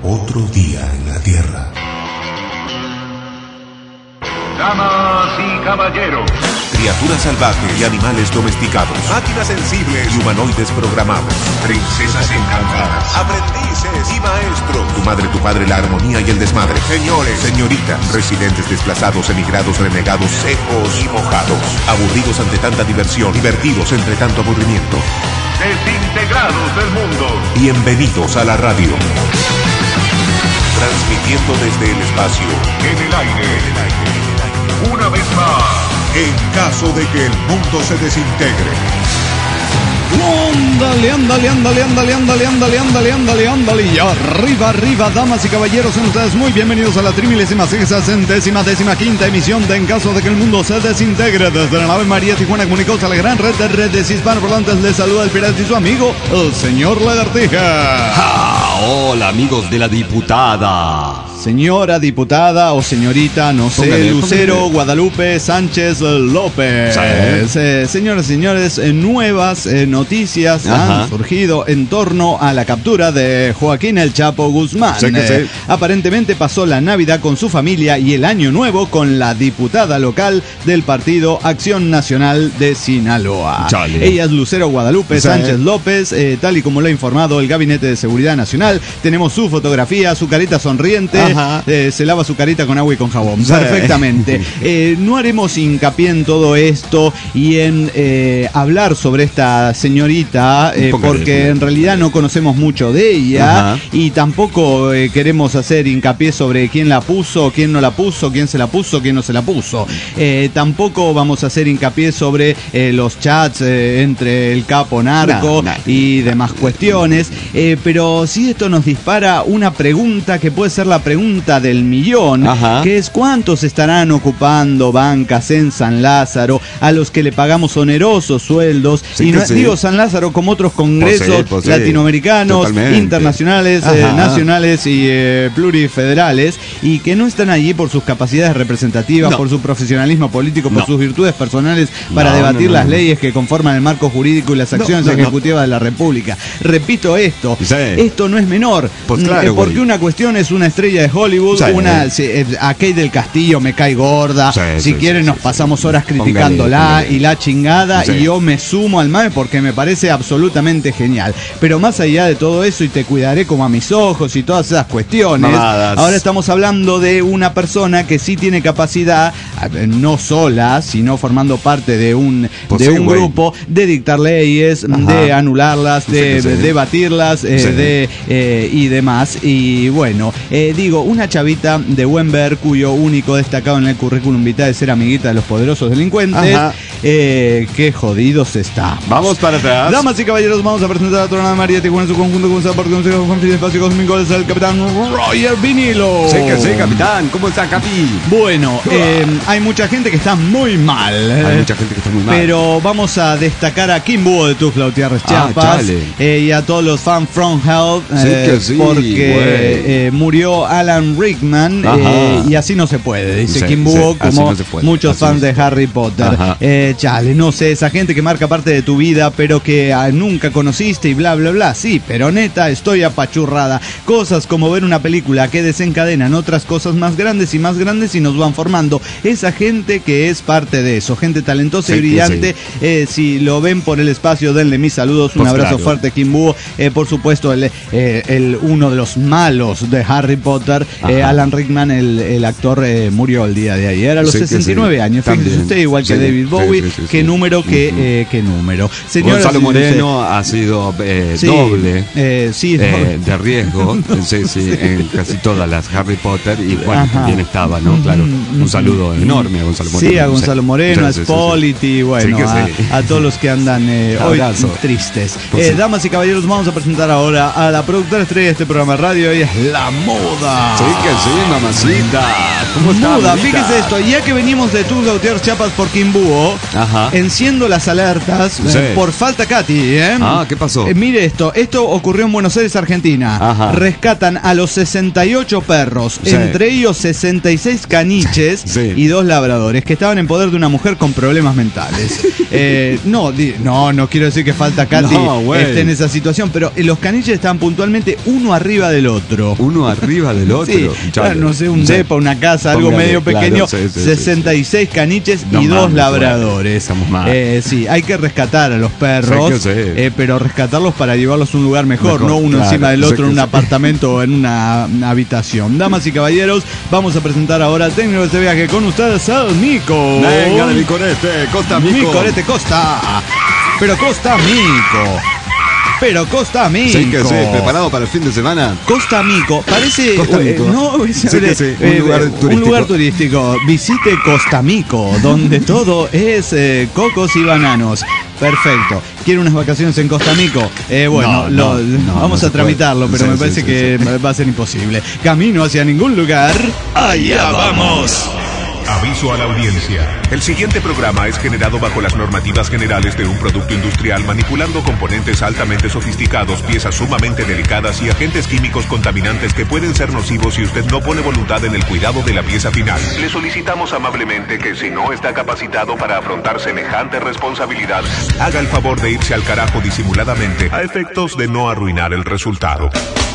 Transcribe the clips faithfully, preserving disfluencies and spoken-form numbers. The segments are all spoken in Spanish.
Otro día en la Tierra. Damas y caballeros, Criaturas salvajes y animales domesticados, máquinas sensibles y humanoides programados, princesas encantadas, aprendices y maestros, tu madre, tu padre, la armonía y el desmadre, señores, señoritas, residentes desplazados, emigrados, renegados, secos y mojados, aburridos ante tanta diversión, divertidos entre tanto aburrimiento, desintegrados del mundo. Bienvenidos a la radio. Transmitiendo desde el espacio, En el aire, en el aire, una vez más, en caso de que el mundo se desintegre. Ándale, ándale, ándale, ándale, ándale, ándale, ándale, ándale, ándale. Y arriba, arriba, damas y caballeros, sean ustedes muy bienvenidos a la trimilésima sexagésima décima quinta emisión de En Caso de que el Mundo se Desintegre. Desde la nave María Tijuana comunicados a la gran red de redes hispanoparlantes, les saluda el pirata y su amigo, el señor Lagartija. ¡Ja! Hola, amigos de la diputada. Señora diputada o señorita, no sé, Póngale, Lucero póngale. Guadalupe Sánchez López. Sí. Eh, señoras y señores, eh, nuevas eh, noticias Ajá. han surgido en torno a la captura de Joaquín El Chapo Guzmán. Sí que Eh, sí. Aparentemente pasó la Navidad con su familia y el Año Nuevo con la diputada local del Partido Acción Nacional de Sinaloa. Chale. Ella es Lucero Guadalupe Sí. Sánchez López, eh, tal y como lo ha informado el Gabinete de Seguridad Nacional. Tenemos su fotografía, su carita sonriente. Ajá. Eh, se lava su carita con agua y con jabón. Sí. Perfectamente. Eh, no haremos hincapié en todo esto y en eh, hablar sobre esta señorita, eh, Póngale, porque póngale. en realidad no conocemos mucho de ella. Ajá. Y tampoco eh, queremos hacer hincapié sobre quién la puso, quién no la puso, quién se la puso, quién no se la puso. Eh, tampoco vamos a hacer hincapié sobre eh, los chats eh, entre el capo narco No, no, y demás cuestiones. Eh, pero sí, esto nos dispara una pregunta que puede ser la pregunta del millón, Ajá. que es cuántos estarán ocupando bancas en San Lázaro a los que le pagamos onerosos sueldos. Sí Y que no sí. digo San Lázaro como otros congresos Pues sí, pues sí. latinoamericanos, Totalmente. internacionales, eh, Ajá. nacionales y eh, plurifederales, y que no están allí por sus capacidades representativas, No. por su profesionalismo político, por No. sus virtudes personales para No, debatir no, no, las no. leyes que conforman el marco jurídico y las No, acciones no, no. ejecutivas de la República. Repito esto, Sí. esto no es menor, Pues Mm, claro, eh, porque güey. una cuestión es una estrella de Hollywood, Sí. una si, eh, a Kate del Castillo me cae gorda, Sí, si sí, quieren sí, nos sí, pasamos sí. horas Póngale, criticándola póngale. y la chingada, Sí. y yo me sumo al mame porque me parece absolutamente genial. Pero más allá de todo eso, y te cuidaré como a mis ojos y todas esas cuestiones, Mamadas. ahora estamos hablando de una persona que sí tiene capacidad, eh, no sola, sino formando parte de un, Pues de sí, un güey. grupo, de dictar leyes, Ajá. de anularlas, de, Sí que sí. de debatirlas, eh, Sí. de eh, y demás. Y bueno, eh, digo, una chavita de buen ver cuyo único destacado en el currículum vitae es ser amiguita de los poderosos delincuentes. Ajá. Eh, qué jodidos está. Vamos para atrás. Damas y caballeros, vamos a presentar a Tornada María Tijuana en su conjunto con por consejo con fin de espacio cósmico, es el capitán Roger Vinilo. Sí que sí, capitán. ¿Cómo está, capi? Bueno, eh, hay mucha gente que está muy mal. Hay eh, mucha gente que está muy mal. Pero vamos a destacar a Kim Búho de Tuzla Gutiérrez Ah, Chiapas, chale. eh, y a todos los fans from Hell, Sí eh, que sí, porque güey. eh, murió Alan Rickman, Ajá. eh, y así no se puede, dice Sí, Kim Búho, sí, así como no se puede, muchos así fans no se de puede. Harry Potter. Ajá. Eh, chale, no sé, esa gente que marca parte de tu vida, pero que ah, nunca conociste y bla, bla, bla. Sí, pero neta, estoy apachurrada. Cosas como ver una película que desencadenan otras cosas más grandes y más grandes y nos van formando. Esa gente que es parte de eso, gente talentosa Sí, y brillante. Eh, si lo ven por el espacio, denle mis saludos. Un Pues abrazo claro. fuerte, Kim Búho. Eh, por supuesto, el, eh, el, uno de los malos de Harry Potter, eh, Ajá. Alan Rickman, el, el actor, eh, murió el día de ayer a los Sí que sesenta y nueve sí. años. Fíjese También. usted, igual que Sí, David sí, Bowie. sí, sí, ¿Qué sí. número? ¿Qué, Ujú. eh, qué número? Señoras Gonzalo y señores, Moreno ha sido eh, sí, doble eh, sí, eh, doble. de riesgo sí, sí, en casi todas las Harry Potter y bueno, Ajá. también estaba, ¿no? Claro, un saludo enorme a Gonzalo Moreno. Sí, a Gonzalo Moreno, a Sí, sí, sí, sí. Spoliti, bueno, Sí que a, sí. a todos los que andan eh, hoy Abrazo. tristes. Pues Eh, sí. damas y caballeros, vamos a presentar ahora a la productora estrella de este programa de radio. Ella es La Moda. Sí que sí, mamacita. ¿Cómo está, Muda, mamita? fíjese esto, ya que venimos de Tuzla Gutiérrez Chiapas por Kim Búho, Ajá. enciendo las alertas eh, Sí. por falta Katy, ¿eh? Ah, ¿qué pasó? Eh, mire esto, esto ocurrió en Buenos Aires, Argentina. Ajá. Rescatan a los sesenta y ocho perros, Sí. entre ellos sesenta y seis caniches Sí. y dos labradores que estaban en poder de una mujer con problemas mentales. eh, no, di, no, no quiero decir que falta Katy No, esté en esa situación, pero los caniches estaban puntualmente uno arriba del otro. Uno arriba del otro. Sí, claro, no sé, un Sí. depa, una casa, algo Póngale, medio claro, pequeño, sí, sí, sesenta y seis sí, sí. caniches No y dos mames, labradores. estamos mal. Eh, sí, hay que rescatar a los perros, Sé que sé. eh, pero rescatarlos para llevarlos a un lugar mejor, Mejor, no uno claro, encima del sé otro que en un sé. apartamento o en una, una habitación. Damas y caballeros, vamos a presentar ahora al técnico de este viaje con ustedes, el Mico. Venga de mi corete, Costa Mico. Mi corete Costa. Pero Costa Mico. Pero Costa Mico. Sí que sí, preparado para el fin de semana. Costa Mico, parece Costa eh, Mico. no, es, Sí que sí, un eh, lugar un turístico. lugar turístico. Visite Costa Mico, donde todo es eh, cocos y bananos. Perfecto. ¿Quiere unas vacaciones en Costa Mico? Eh, bueno, No, lo- no, no, vamos no a se tramitarlo, puede. pero Sí, me sí, parece sí, que sí. va a ser imposible. Camino hacia ningún lugar. Allá vamos. Aviso a la audiencia. El siguiente programa es generado bajo las normativas generales de un producto industrial manipulando componentes altamente sofisticados, piezas sumamente delicadas y agentes químicos contaminantes que pueden ser nocivos si usted no pone voluntad en el cuidado de la pieza final. Le solicitamos amablemente que si no está capacitado para afrontar semejante responsabilidad, haga el favor de irse al carajo disimuladamente a efectos de no arruinar el resultado.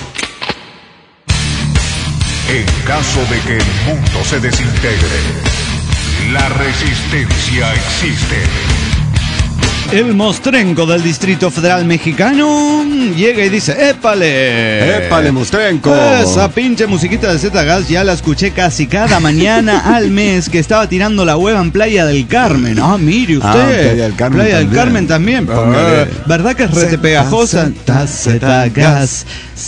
En caso de que el mundo se desintegre, la resistencia existe. El mostrenco del Distrito Federal Mexicano llega y dice, ¡épale! ¡Épale, mostrenco! Esa pinche musiquita de Z-Gas ya la escuché casi cada mañana al mes que estaba tirando la hueva en Playa del Carmen. Ah, mire usted. Ah, Playa del Carmen Playa del también. Carmen también. Póngale. Ah, ¿verdad que es rete pegajosa? Z-Gas,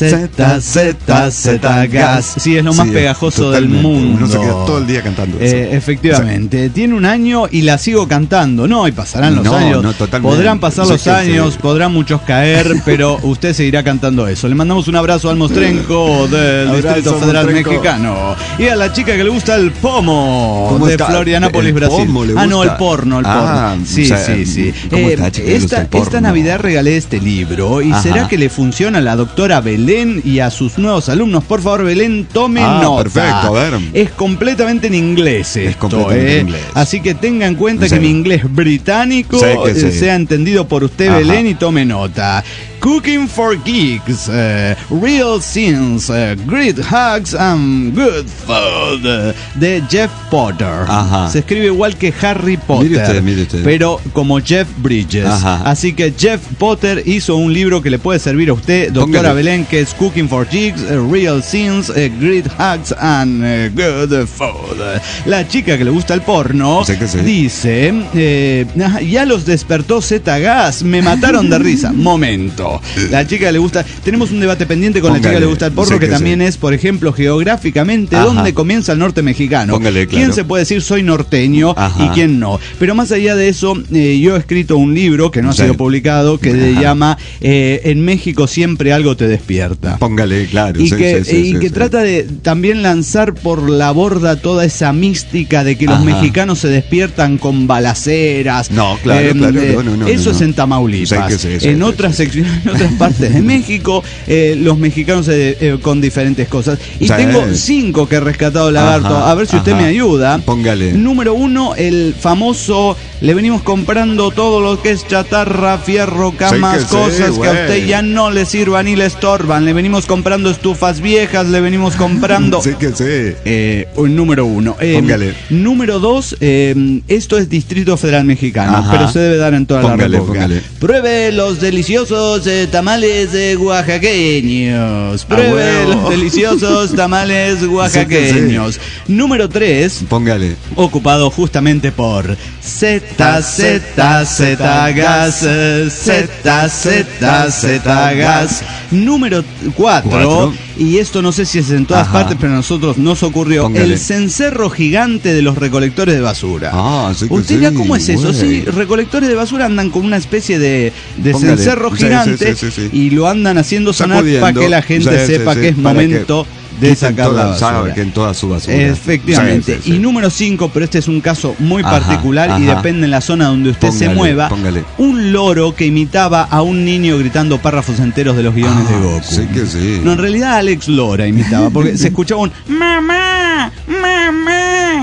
Z, Z, Z-Gas. Sí, es lo más Sí, pegajoso del totalmente. mundo. Uno se queda todo el día cantando eso. Eh, efectivamente. Tiene un año y la sigo cantando. No, y pasarán los No, años. no, totalmente. Podrán pasar Sí los que años, sí. podrán muchos caer, pero usted seguirá cantando eso. Le mandamos un abrazo al mostrenco del Abrazo, Distrito Federal mostrenco. Mexicano. Y a la chica que le gusta el pomo ¿Cómo de está? Florianópolis, ¿El Brasil. pomo le Ah, no, el gusta? porno, el Ah, porno. Sí, o sea, sí, sí. ¿cómo está, chica, que le gusta esta, el porno? esta Navidad regalé este libro. ¿Y Ajá. será que le funciona a la doctora Belén y a sus nuevos alumnos? Por favor, Belén, tome Ah, nota. perfecto, a ver. Es completamente en inglés esto, completamente ¿eh? en inglés. Así que tenga en cuenta Sí. que mi inglés británico Sí, que sí. eh, sea entendido por usted, Ajá. Belén, y tome nota. Cooking for Geeks, eh, Real Scenes, eh, Great Hugs and Good Food, eh, de Jeff Potter. Ajá. Se escribe igual que Harry Potter, Mire usted, mire usted. pero como Jeff Bridges. Ajá. Así que Jeff Potter hizo un libro que le puede servir a usted, doctora Póngale. Belén, que es Cooking for Geeks, eh, Real Scenes, eh, Great Hugs and eh, Good Food. La chica que le gusta el porno Sí que sí. dice, eh, "Ah, ya los despertó Z-Gas, me mataron de risa. Momento. La chica que le gusta, tenemos un debate pendiente con la chica que Póngale. le gusta el porno, Sí que que también sí. es, por ejemplo, geográficamente, Ajá. dónde comienza el norte mexicano. Póngale, ¿Quién claro. se puede decir soy norteño Ajá. y quién no? Pero más allá de eso, eh, yo he escrito un libro que no ha Sí. sido publicado, que se Ajá. llama eh, En México siempre algo te despierta. Póngale, claro. Y sí, que, sí, sí, y sí, que sí. trata de también lanzar por la borda toda esa mística de que los Ajá. mexicanos se despiertan con balaceras. No, claro, claro, eh, no, no, no, eso no, es no. en Tamaulipas. Sí que sí, sí, en sí, otras sí. secciones, en otras partes de México, eh, los mexicanos eh, eh, con diferentes cosas. Y Sí. tengo cinco que he rescatado, Lagarto. Ajá, A ver si usted ajá. me ayuda. Póngale. Número uno, el famoso, le venimos comprando todo lo que es chatarra, fierro, camas, que sí, cosas que a güey. usted ya no le sirvan ni le estorban. Le venimos comprando estufas viejas, le venimos comprando... Sí que sí. Eh, un número uno. Eh, Póngale. Número dos, eh, esto es Distrito Federal Mexicano, Ajá. pero se debe dar en toda Póngale, la República. póngale. Pruebe los deliciosos eh, tamales eh, oaxaqueños. Pruebe Ah, huevo. los deliciosos tamales oaxaqueños. Número tres, Póngale. ocupado justamente por Z, Z, Z, gas, eh, Z, Z, Z, gas. Número cuatro, Cuatro. y esto no sé si es en todas Ajá. partes, pero a nosotros nos ocurrió, Póngale. el cencerro gigante de los recolectores de basura. Ah, sí que ¿Usted sí, dirá cómo es eso? güey. Sí, recolectores de basura andan con una especie de, de Póngale. cencerro Sí, sí, gigante sí, sí, sí. y lo andan haciendo sonar Sacudiendo. para que la gente Sí, sí, sepa sí, que es para momento de quiten sacar toda- la basura. sabe que en toda su basura. Efectivamente. Sí, sí, sí. Y número cinco, pero este es un caso muy Ajá, particular y ajá. depende en la zona donde usted se Póngale, mueva. póngale. Un loro que imitaba a un niño gritando párrafos enteros de los guiones Ah, de Goku. sí que sí. No, en realidad Alex Lora imitaba, porque se escuchaba un mamá, mamá.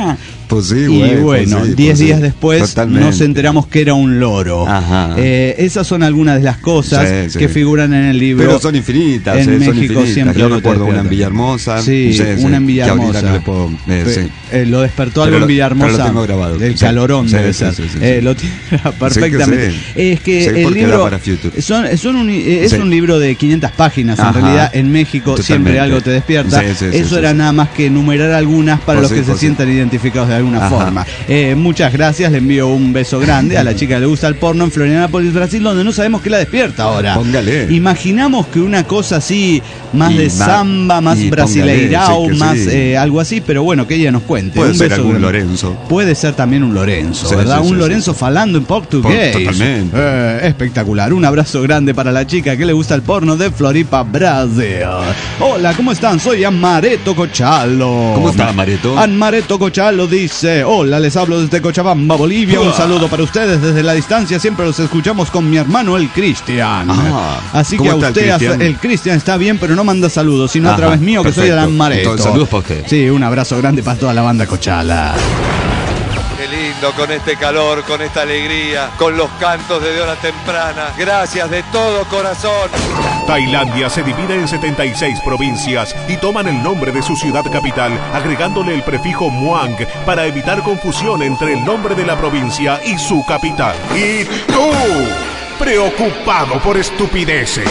Pues sí, y güey, bueno, pues sí, diez pues días sí. después Totalmente. nos enteramos que era un loro. Ajá. Eh, esas son algunas de las cosas Sí, sí. que figuran en el libro. Pero son infinitas, En eh, son México infinitas. siempre Yo algo te recuerdo una en despierta. Villahermosa. Sí, sí, sí, una en que ahorita Villahermosa. no le puedo, eh, Pe- sí. eh, lo despertó Pero algo en lo- Villahermosa. pero lo tengo grabado. Del Sí. calorón Sí, debe sí, ser. sí, sí, Eh, sí. lo tiene perfectamente. Sí, Es que Sí, el porque libro da para Future. son, son un, eh, es Sí. un libro de quinientas páginas. En Ajá. realidad, en México siempre Totalmente. algo te despierta. Sí, sí, sí, Eso sí, era sí. nada más que enumerar algunas para Pues los sí, que se pues sí. sientan identificados de alguna Ajá. forma. Eh, muchas gracias. Le envío un beso grande a la chica que le gusta el porno en Florianópolis, Brasil, donde no sabemos qué la despierta ahora. Póngale. Imaginamos que una cosa así, más Y de ma- samba, más y brasileirao, póngale, sí, que más sí. eh, algo así, pero bueno, que ella nos cuente. Puede Un ser beso algún grande. Lorenzo. Puede ser también un Lorenzo, Sí, ¿verdad? sí, un sí, Lorenzo sí. falando en portugués. Por- totalmente. Eh, espectacular. Un abrazo grande para la chica que le gusta el porno de Floripa, Brasil. Hola, ¿cómo están? Soy Amareto Cochalo. ¿Cómo está, Amareto? Amareto Cochalo dice: hola, les hablo desde Cochabamba, Bolivia. Un saludo para ustedes desde la distancia. Siempre los escuchamos con mi hermano el Cristian. Ah, Así que ¿cómo a está el usted, Cristian? el Cristian está bien, pero no manda saludos, sino a Ajá, través mío, que soy el perfecto. Amareto. Entonces, saludos para usted. Sí, un abrazo grande para toda la banda Cochala. Qué lindo con este calor, con esta alegría, con los cantos desde hora temprana. Gracias de todo corazón. Tailandia se divide en setenta y seis provincias y toman el nombre de su ciudad capital, agregándole el prefijo Muang para evitar confusión entre el nombre de la provincia y su capital. Y tú, preocupado por estupideces.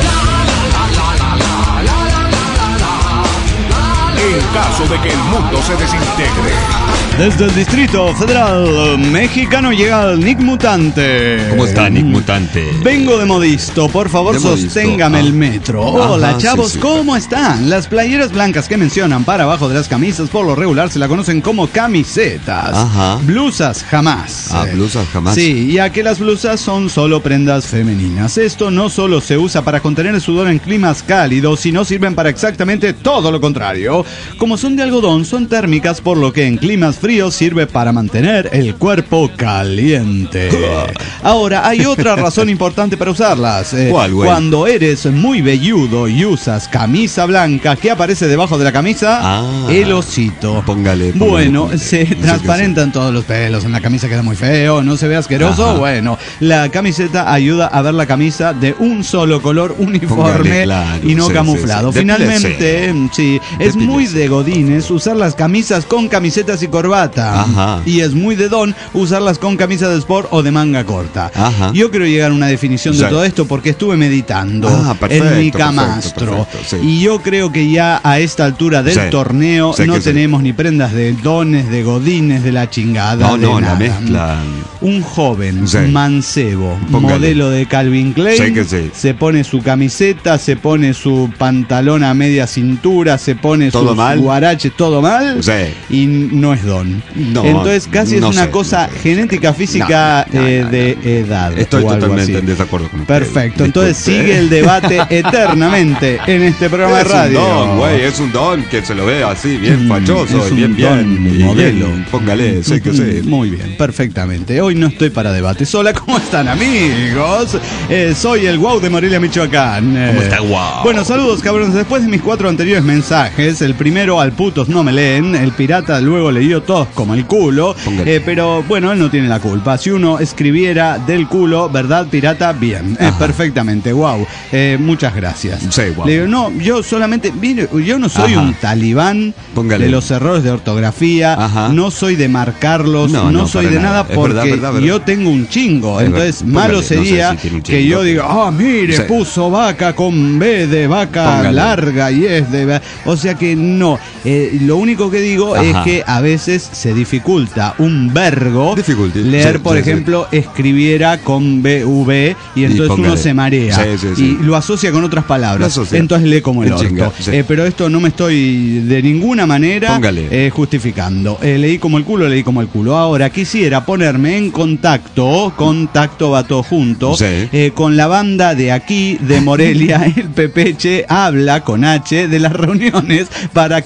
En caso de que el mundo se desintegre. Desde el Distrito Federal Mexicano llega el Nick Mutante. ¿Cómo está, Nick Mutante? Vengo de Modisto, por favor, De Modisto, sosténgame ah. el metro. Hola, Ajá, chavos, sí, sí. ¿cómo están? Las playeras blancas que mencionan para abajo de las camisas, por lo regular se la conocen como camisetas. Ajá. Blusas jamás. Ah, Eh, blusas jamás. Sí, ya que las blusas son solo prendas femeninas. Esto no solo se usa para contener el sudor en climas cálidos, sino sirven para exactamente todo lo contrario. Como son de algodón, son térmicas, por lo que en climas fríos sirve para mantener el cuerpo caliente. Ahora, hay otra razón importante para usarlas. Eh, ¿Cuál, güey? Cuando eres muy velludo y usas camisa blanca, ¿qué aparece debajo de la camisa? Ah. El osito. Póngale, póngale, Bueno, póngale. se Sí, transparentan todos los pelos. En la camisa queda muy feo, no se ve asqueroso. Ajá. Bueno, la camiseta ayuda a ver la camisa de un solo color uniforme Póngale, claro, y no sí, camuflado. sí, sí. Finalmente, sí, es Depílese. muy de godines usar las camisas con camisetas y corbata. Ajá. Y es muy de don usarlas con camisa de sport o de manga corta. Ajá. Yo quiero llegar a una definición de Sí. todo esto porque estuve meditando Ah, perfecto, en mi perfecto, camastro. perfecto, sí. Y yo creo que ya a esta altura del Sí. torneo Sí no que sí. tenemos ni prendas de dones, de godines, de la chingada. No, de no, la nada. mezcla. Un joven Sí. mancebo, Póngale. modelo de Calvin Klein, Sí que sí. se pone su camiseta, se pone su pantalón a media cintura, se pone ¿Todo su mal? guarache, todo mal, Sí. y no es don. No, Entonces casi no es una sé, cosa no sé. genética, física No, no, eh, no, de no. edad. Estoy o algo totalmente así. en desacuerdo con usted. Perfecto, entonces Disculpe. sigue el debate eternamente en este programa de Es radio. un don, güey, es un don que se lo ve así, bien Mm, fachoso, es un bien, bien. don y modelo. bien, póngale, sí que sí. Muy bien, perfectamente. Hoy no estoy para debate. Hola, ¿cómo están, amigos? Eh, soy el Guau de Morelia, Michoacán. Eh, ¿Cómo está, Guau? Bueno, saludos, cabrones. Después de mis cuatro anteriores mensajes, el primero al putos no me leen, el pirata luego leyó todos como el culo, Póngale. eh, pero bueno, él no tiene la culpa. Si uno escribiera del culo, ¿verdad, pirata? Bien, eh, Ajá. perfectamente, wow. Eh, muchas gracias. Sí, guau. Le digo, no, yo solamente, mire, yo no soy Ajá. un talibán Póngale. de los errores de ortografía, Ajá. no soy de marcarlos, no, No, no, soy para de nada, nada. Es porque verdad, verdad, verdad. yo tengo un chingo. Es Entonces, verdad. malo Póngale, no sé sería si tiene un que chingo, yo diga, ah, mire, Sí. puso vaca con B de vaca Póngale. larga y es de... va-". O sea que no. Eh, lo único que digo Ajá. es que a veces se dificulta un vergo Difficulty. leer, Sí, por sí, sí. ejemplo, escribiera con B V y entonces póngale. uno se marea Sí, sí, sí. y lo asocia con otras Lo palabras. asocia. Entonces lee como el En orto. chinga, sí. Eh, pero esto no me estoy de ninguna manera Póngale. eh, justificando. Eh, leí como el culo, leí como el culo. Ahora quisiera ponerme en contacto, contacto va todo junto, Sí. eh, con la banda de aquí, de Morelia, el Pepeche habla con H de las reuniones para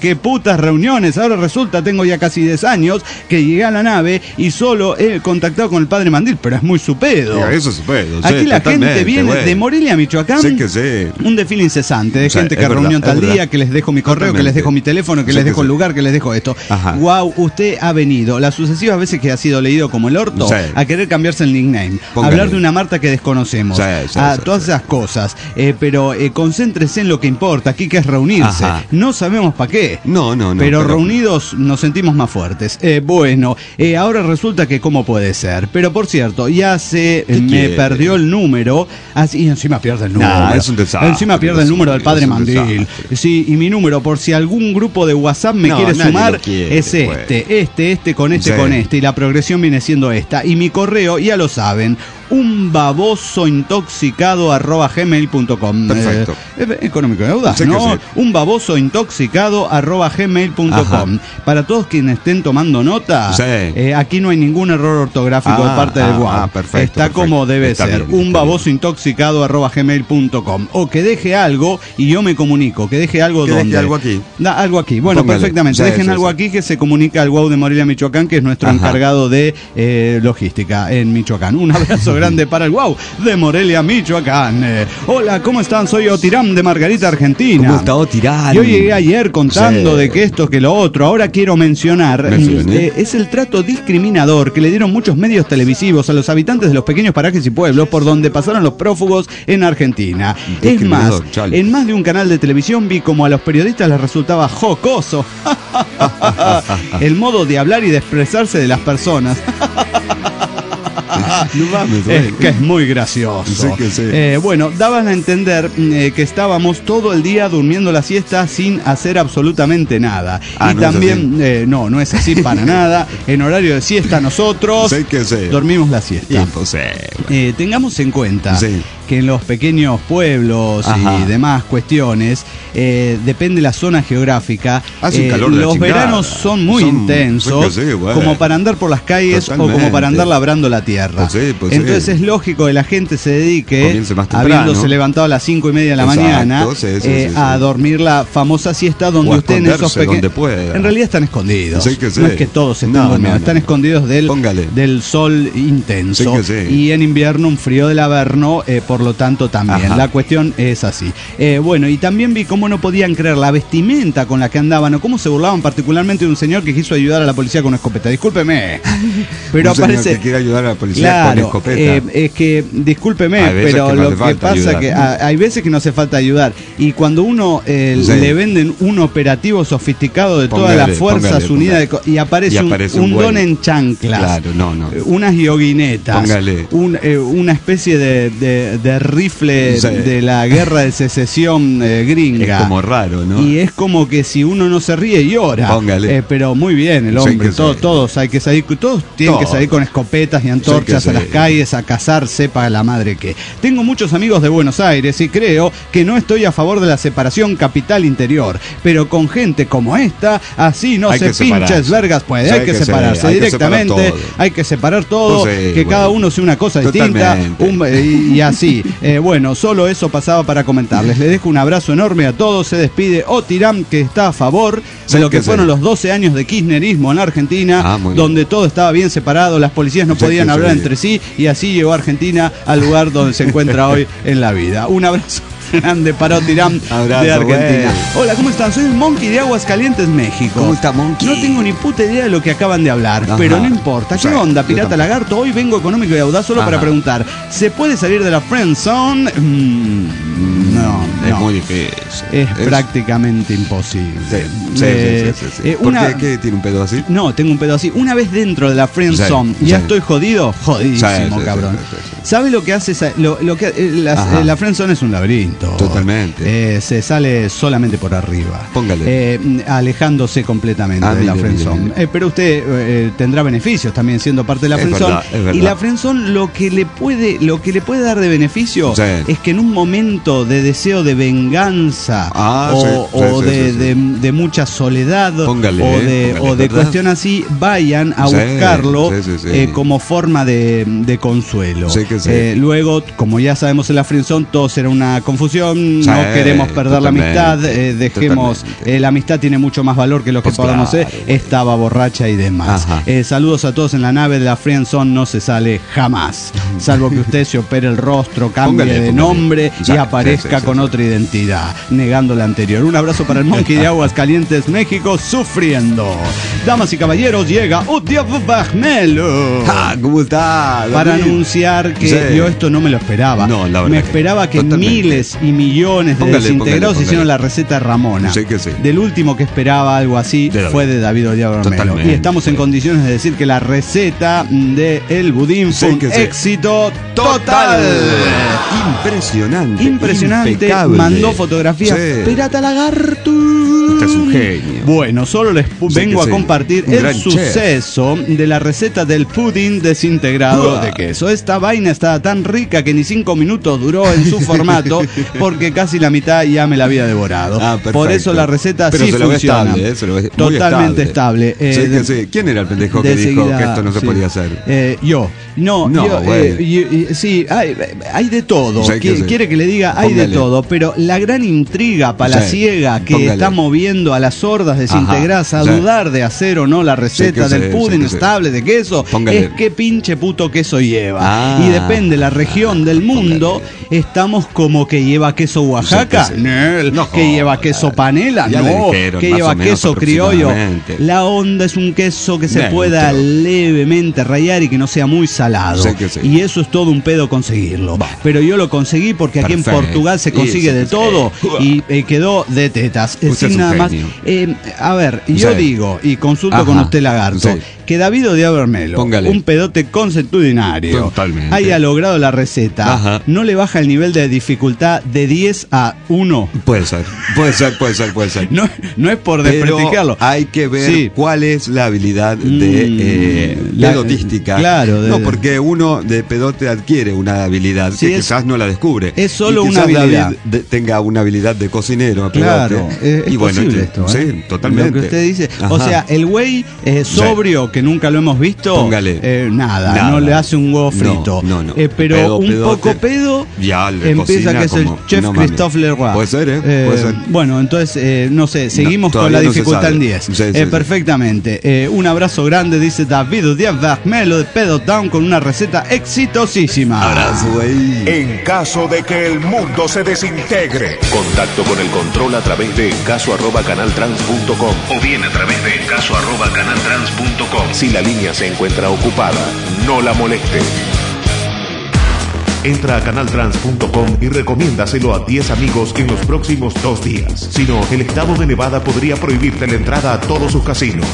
qué putas reuniones. Ahora resulta, tengo ya casi diez años que llegué a la nave y solo he contactado con el padre Mandil, pero es muy su pedo. Sí, eso es su pedo. Aquí sí, la gente viene bueno. de Morelia, Michoacán. Sí que sí. Un desfile incesante de Sí, gente es que verdad, reunión tal es verdad. día, que les dejo mi correo, Totalmente. que les dejo mi teléfono, que Sí les que dejo sí. el lugar, que les dejo esto. Ajá. Wow, usted ha venido las sucesivas veces que ha sido leído como el orto Sí. a querer cambiarse el nickname, Póngale. hablar de una Marta que desconocemos, Sí, sí, a sí, todas sí. esas cosas. Eh, pero eh, concéntrese en lo que importa, aquí que es reunirse. Ajá. No sabemos para qué. No, no, no. Pero, reunidos nos sentimos más fuertes. Eh, bueno, eh, ahora resulta que cómo puede ser. Pero por cierto, ya se ¿Qué me quiere? perdió el número. Así, y encima pierde el número. Nah, es un desastre. Encima pierde el número del Es padre un Mandil. desastre. Sí, y mi número, por si algún grupo de WhatsApp me No, quiere nadie sumar, lo quiere, es este, pues. este, este, con este, Sí. con este. Y la progresión viene siendo esta. Y mi correo, ya lo saben, un baboso intoxicado arroba gmail punto com. Perfecto. Eh, eh, económico de audaz, Sí que ¿no? sí. Un baboso intoxicado arroba gmail punto com. Para todos quienes estén tomando nota, Sí. eh, aquí no hay ningún error ortográfico Ah, de parte del ah, WhatsApp. ah, perfecto, Está perfecto. como debe Está ser. bien, un está baboso intoxicado arroba gmail punto com. O que deje algo y yo me comunico. Que deje algo Que donde. deje algo aquí. Da, algo aquí. Bueno, Póngale. perfectamente. Sí, Dejen sí, algo sí. aquí que se comunica al Guau de Morelia, Michoacán, que es nuestro Ajá. encargado de eh, logística en Michoacán. Un abrazo grande para el Guau de Morelia, Michoacán. Eh, hola, ¿cómo están? Soy Otiram de Margarita, Argentina. ¿Cómo está Otirán? Yo llegué ayer contando Sí. de que esto, que lo otro. Ahora quiero mencionar, Mencione. eh, es el trato discriminador que le dieron muchos medios televisivos a los habitantes de los pequeños parajes y pueblos por donde pasaron los prófugos en Argentina. Es más, Discriminador, chale. en más de un canal de televisión vi como a los periodistas les resultaba jocoso el modo de hablar y de expresarse de las personas. No mames, Es güey. que es muy gracioso. Sí que sí. Eh, bueno, daban a entender eh, que estábamos todo el día durmiendo la siesta sin hacer absolutamente nada. Ah, y no es también, eh, no, no es así para nada. En horario de siesta nosotros Sí que sí. dormimos la siesta. Imposible. Eh, tengamos en cuenta Sí. que en los pequeños pueblos Ajá. y demás cuestiones, eh, depende de la zona geográfica, Hace un eh, calor de la los chingada. veranos son muy Son- intensos, sí que sí, güey. como para andar por las calles o como Totalmente. para andar labrando la tierra. Pues sí, pues sí. Entonces es lógico que la gente se dedique, Comience más temprano. habiéndose levantado a las cinco y media de la Exacto, mañana, sí, sí, eh, sí, a sí. dormir la famosa siesta donde O a usted en esos esconderse pequeños... donde pueda. En realidad están escondidos. Sí que sí. No es que todos estén No, durmiendo, no, no. están escondidos del, Póngale. del sol intenso. Sí que sí. Y en invierno un frío del Averno, eh, por lo tanto también. Ajá. La cuestión es así. Eh, bueno, y también vi cómo no podían creer la vestimenta con la que andaban o cómo se burlaban particularmente de un señor que quiso ayudar a la policía con una escopeta. Discúlpeme. Pero Un señor aparece... que quiere ayudar a la policía Claro, con escopeta. eh, es que, discúlpeme, Hay veces pero que no lo hace que falta pasa ayudar. que a- hay veces que no hace falta ayudar. Y cuando uno eh, Sí. le venden un operativo sofisticado de todas Póngale, las Fuerzas póngale, Unidas de póngale. co- y aparece, Y un- aparece un, un don güey. en chanclas, Claro, no, no. eh, unas yoguinetas, Póngale. un, eh, una especie de, de- de rifle Sí. de la guerra de secesión eh, gringa. Es como raro, ¿no? Y es como que si uno no se ríe llora. Póngale. Eh, pero muy bien, el Sí hombre. que todo- sí. Todos hay que salir, todos tienen que Todo. salir con escopetas y antorchas Sí que a las sí. calles a cazar, sepa la madre que. Tengo muchos amigos de Buenos Aires y creo que no estoy a favor de la separación capital-interior. Pero con gente como esta, así no Hay se que separarse. pinches vergas puede. Sí, hay hay que que separarse se- hay que separar directamente. todo. Hay que separar todo. Pues sí, que bueno. cada uno sea una cosa distinta. Totalmente. un- y, y así. Eh, bueno, solo eso pasaba para comentarles. Les dejo un abrazo enorme a todos. Se despide Otiram, que está a favor de Sí, lo que que fueron sí. los doce años de kirchnerismo en la Argentina, Ah, muy bien. donde todo estaba bien separado, las policías no Sí, podían que hablar sí. entre sí, y así llegó a Argentina al lugar donde se encuentra hoy en la vida. Un abrazo grande para Otiram Abrazo, de Argentina. güey. Hola, ¿cómo están? Soy el Monkey de Aguascalientes, México. ¿Cómo está, Monkey? No tengo ni puta idea de lo que acaban de hablar, Ajá. pero no importa. ¿Qué Sí, onda, yo Pirata tampoco. Lagarto? Hoy vengo económico y audaz solo Ajá. para preguntar, ¿se puede salir de la friend zone? Mm, no, Es no. muy difícil. Es, prácticamente imposible. Sí, sí, Eh, sí, sí, sí, sí. eh, ¿Por una- qué? ¿Qué tiene un pedo así? No, tengo un pedo así. Una vez dentro de la friend Sí, zone, sí. ¿ya estoy jodido? Jodidísimo, Sí, sí, cabrón. sí, sí, sí. ¿Sabe lo que hace esa- lo, lo que eh, la, Ajá. eh, la friend zone es un laberinto? Totalmente. Eh, se sale solamente por arriba. Póngale. Eh, alejándose completamente Ah, de la mire, friend mire, zone. mire. Eh, pero usted eh, tendrá beneficios también siendo parte de la Es friend zone. verdad, es verdad. Y la friend zone lo que le puede lo que le puede dar de beneficio Sí. es que en un momento de deseo de de venganza ah, o, sí, o sí, de, sí, sí. De, de mucha soledad póngale, o de, póngale, o de ¿verdad? cuestión así, vayan a Sí, buscarlo sí, sí, sí. Eh, como forma de, de consuelo. Sí que sí. Eh, luego, como ya sabemos en la friendzone, todo será una confusión, Sí, no queremos perder totalmente, la amistad, eh, dejemos, totalmente. eh, la amistad tiene mucho más valor que lo que Pues podamos claro. ser, estaba borracha y demás. Ajá. Eh, saludos a todos en la nave de la friendzone, no se sale jamás, salvo que usted se opere el rostro, cambie Póngale, de póngale. nombre y Exacto, aparezca sí, sí, con sí. otra identidad, negando la anterior. Un abrazo para el Monkey de Aguascalientes, México, sufriendo. Damas y caballeros, llega Udia Bajmelo. Ah, ¿cómo está? Para David? anunciar que Sí. yo esto no me lo esperaba. No, la verdad me que esperaba que totalmente. miles y millones de Póngale, desintegrados póngale, hicieron póngale. la receta Ramona. Sí que sí. Del último que esperaba algo así De David. fue de David Odiabro Melo. Totalmente. Y estamos en condiciones de decir que la receta de el budín fue Sí un que sí. éxito total. Impresionante. Impresionante, impecable. mandó fotografías. Sí. Pirata Lagarto. Usted es un genio. Bueno, solo les pu- Sí vengo que a sí. compartir Un el gran chef. suceso de la receta del pudding desintegrado Uah. de queso. Esta vaina estaba tan rica que ni cinco minutos duró en su formato porque casi la mitad ya me la había devorado. Ah, perfecto. Por eso la receta Pero sí se lo ve funciona. estable, ¿eh? Se lo ve muy Totalmente estable. Eh, Sí que de- sí. ¿Quién era el pendejo de que dijo seguida, que esto no se sí. podía hacer? Eh, yo. No, No, yo, güey. eh, y- y- sí, hay, hay de todo. Sí, que Qui- sí. Quiere que le diga, hay Póngale. de todo. Pero la gran intriga palaciega que Póngale. está moviendo a las sordas desintegradas a Ajá, sí. dudar de hacer o no la receta Sí que del sí, pudding sí que sí. estable de queso Póngale. es qué pinche puto queso lleva. Ah. Y depende la región del mundo, estamos como que lleva queso Oaxaca, Sí que sí. Nel. No que joda. lleva queso panela, Ya le no, dijeron, que más lleva o menos queso criollo. aproximadamente. La onda es un queso que se Neutro. pueda levemente rayar y que no sea muy salado. Sí que sí. Y eso es todo un pedo conseguirlo. Va. Pero yo lo conseguí porque aquí Perfecto. en Portugal se Y consigue sí de que sí. todo y eh, quedó de tetas. Eh, Usted sin es un nada más. genio. Eh, a ver, yo Sí. digo y consulto Ajá. con usted, Lagarto, Sí. que David Odiabro-Melo, Póngale. un pedote consuetudinario, Totalmente. haya logrado la receta, Ajá. no le baja el nivel de dificultad de diez a uno. Puede ser, puede ser, puede ser, puede ser. No, no es por Pero desprestigiarlo. hay que ver Sí. cuál es la habilidad de Mm, eh, la- pedotística. claro, de- no, porque uno de pedote adquiere una habilidad Sí, que es- quizás no la descubre. es solo Y una quizás habilidad. David de- tenga una habilidad de cocinero. a pedote. Claro, eh, es y bueno, posible que- esto, sí, ¿eh? totalmente. Lo que usted dice. O Ajá. sea, el güey eh, sobrio, que nunca lo hemos visto, Póngale. eh, nada, Nada. no le hace un huevo No, frito. no, no. Eh, pero Pedo, un pedote, poco pedo ya le empieza cocina que es el como- chef no mames. Christophe Leroy. Puede ser, ¿eh? Puede ser. Bueno, entonces, eh, no sé, seguimos No, con la todavía no se dificultad sabe. en diez. Sí, sí, Eh, sí. perfectamente. Eh, un abrazo grande, dice David Díaz Melo de Pedo Down con una receta exitosísima. Abrazo, güey. En caso de que el mundo se desintegre. Contacto con el control a través de encaso arroba canaltrans punto com o bien a través de encaso arroba canaltrans punto com. Si la línea se encuentra ocupada, no la moleste. Entra a canaltrans punto com y recomiéndaselo a diez amigos en los próximos dos días. Si no, el estado de Nevada podría prohibirte la entrada a todos sus casinos.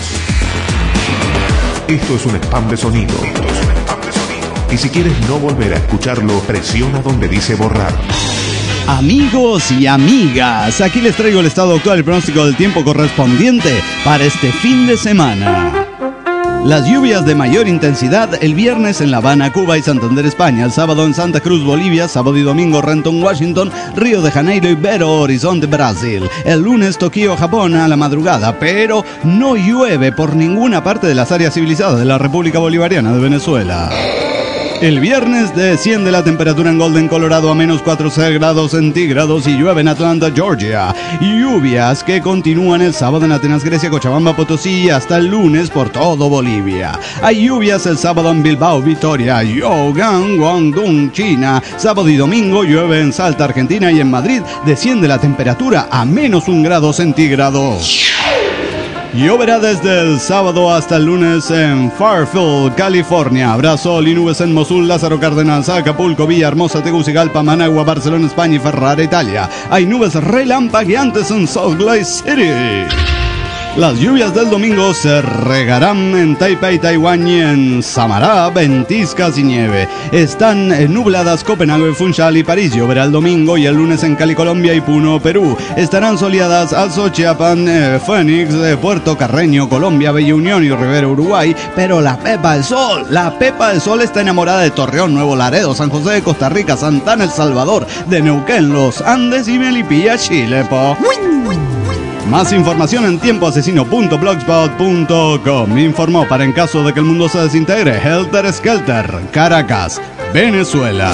Esto es un spam de sonido. Esto es un spam de sonido. Y si quieres no volver a escucharlo, presiona donde dice borrar. Amigos y amigas, aquí les traigo el estado actual y pronóstico del tiempo correspondiente para este fin de semana. Las lluvias de mayor intensidad el viernes en La Habana, Cuba y Santander, España. El sábado en Santa Cruz, Bolivia. Sábado y domingo Renton, Washington, Río de Janeiro y Belo Horizonte, Brasil. El lunes Tokio, Japón a la madrugada. Pero no llueve por ninguna parte de las áreas civilizadas de la República Bolivariana de Venezuela. El viernes desciende la temperatura en Golden, Colorado a menos cuatro grados centígrados y llueve en Atlanta, Georgia. Lluvias que continúan el sábado en Atenas, Grecia, Cochabamba, Potosí y hasta el lunes por todo Bolivia. Hay lluvias el sábado en Bilbao, Vitoria, Yogan, Guangdong, China. Sábado y domingo llueve en Salta, Argentina y en Madrid desciende la temperatura a menos un grado centígrado. Lloverá desde el sábado hasta el lunes en Fairfield, California. Habrá sol y nubes en Mosul, Lázaro Cárdenas, Acapulco, Villahermosa, Tegucigalpa, Managua, Barcelona, España y Ferrara, Italia. Hay nubes relampagueantes en Salt Lake City. Las lluvias del domingo se regarán en Taipei, Taiwán y en Samará, ventiscas y nieve. Están nubladas Copenhague, Funchal y París. Lloverá el domingo y el lunes en Cali, Colombia y Puno, Perú. Estarán soleadas Alzo, Chiapan, eh, Fénix, eh, Puerto Carreño, Colombia, Bella Unión y Rivera, Uruguay. Pero la Pepa del Sol, la Pepa del Sol está enamorada de Torreón, Nuevo Laredo, San José de Costa Rica, Santana, El Salvador, de Neuquén, Los Andes y Melipilla, Chile, po. Más información en tiempo asesino punto blogspot punto com. Informó para en caso de que el mundo se desintegre, Helter Skelter, Caracas, Venezuela.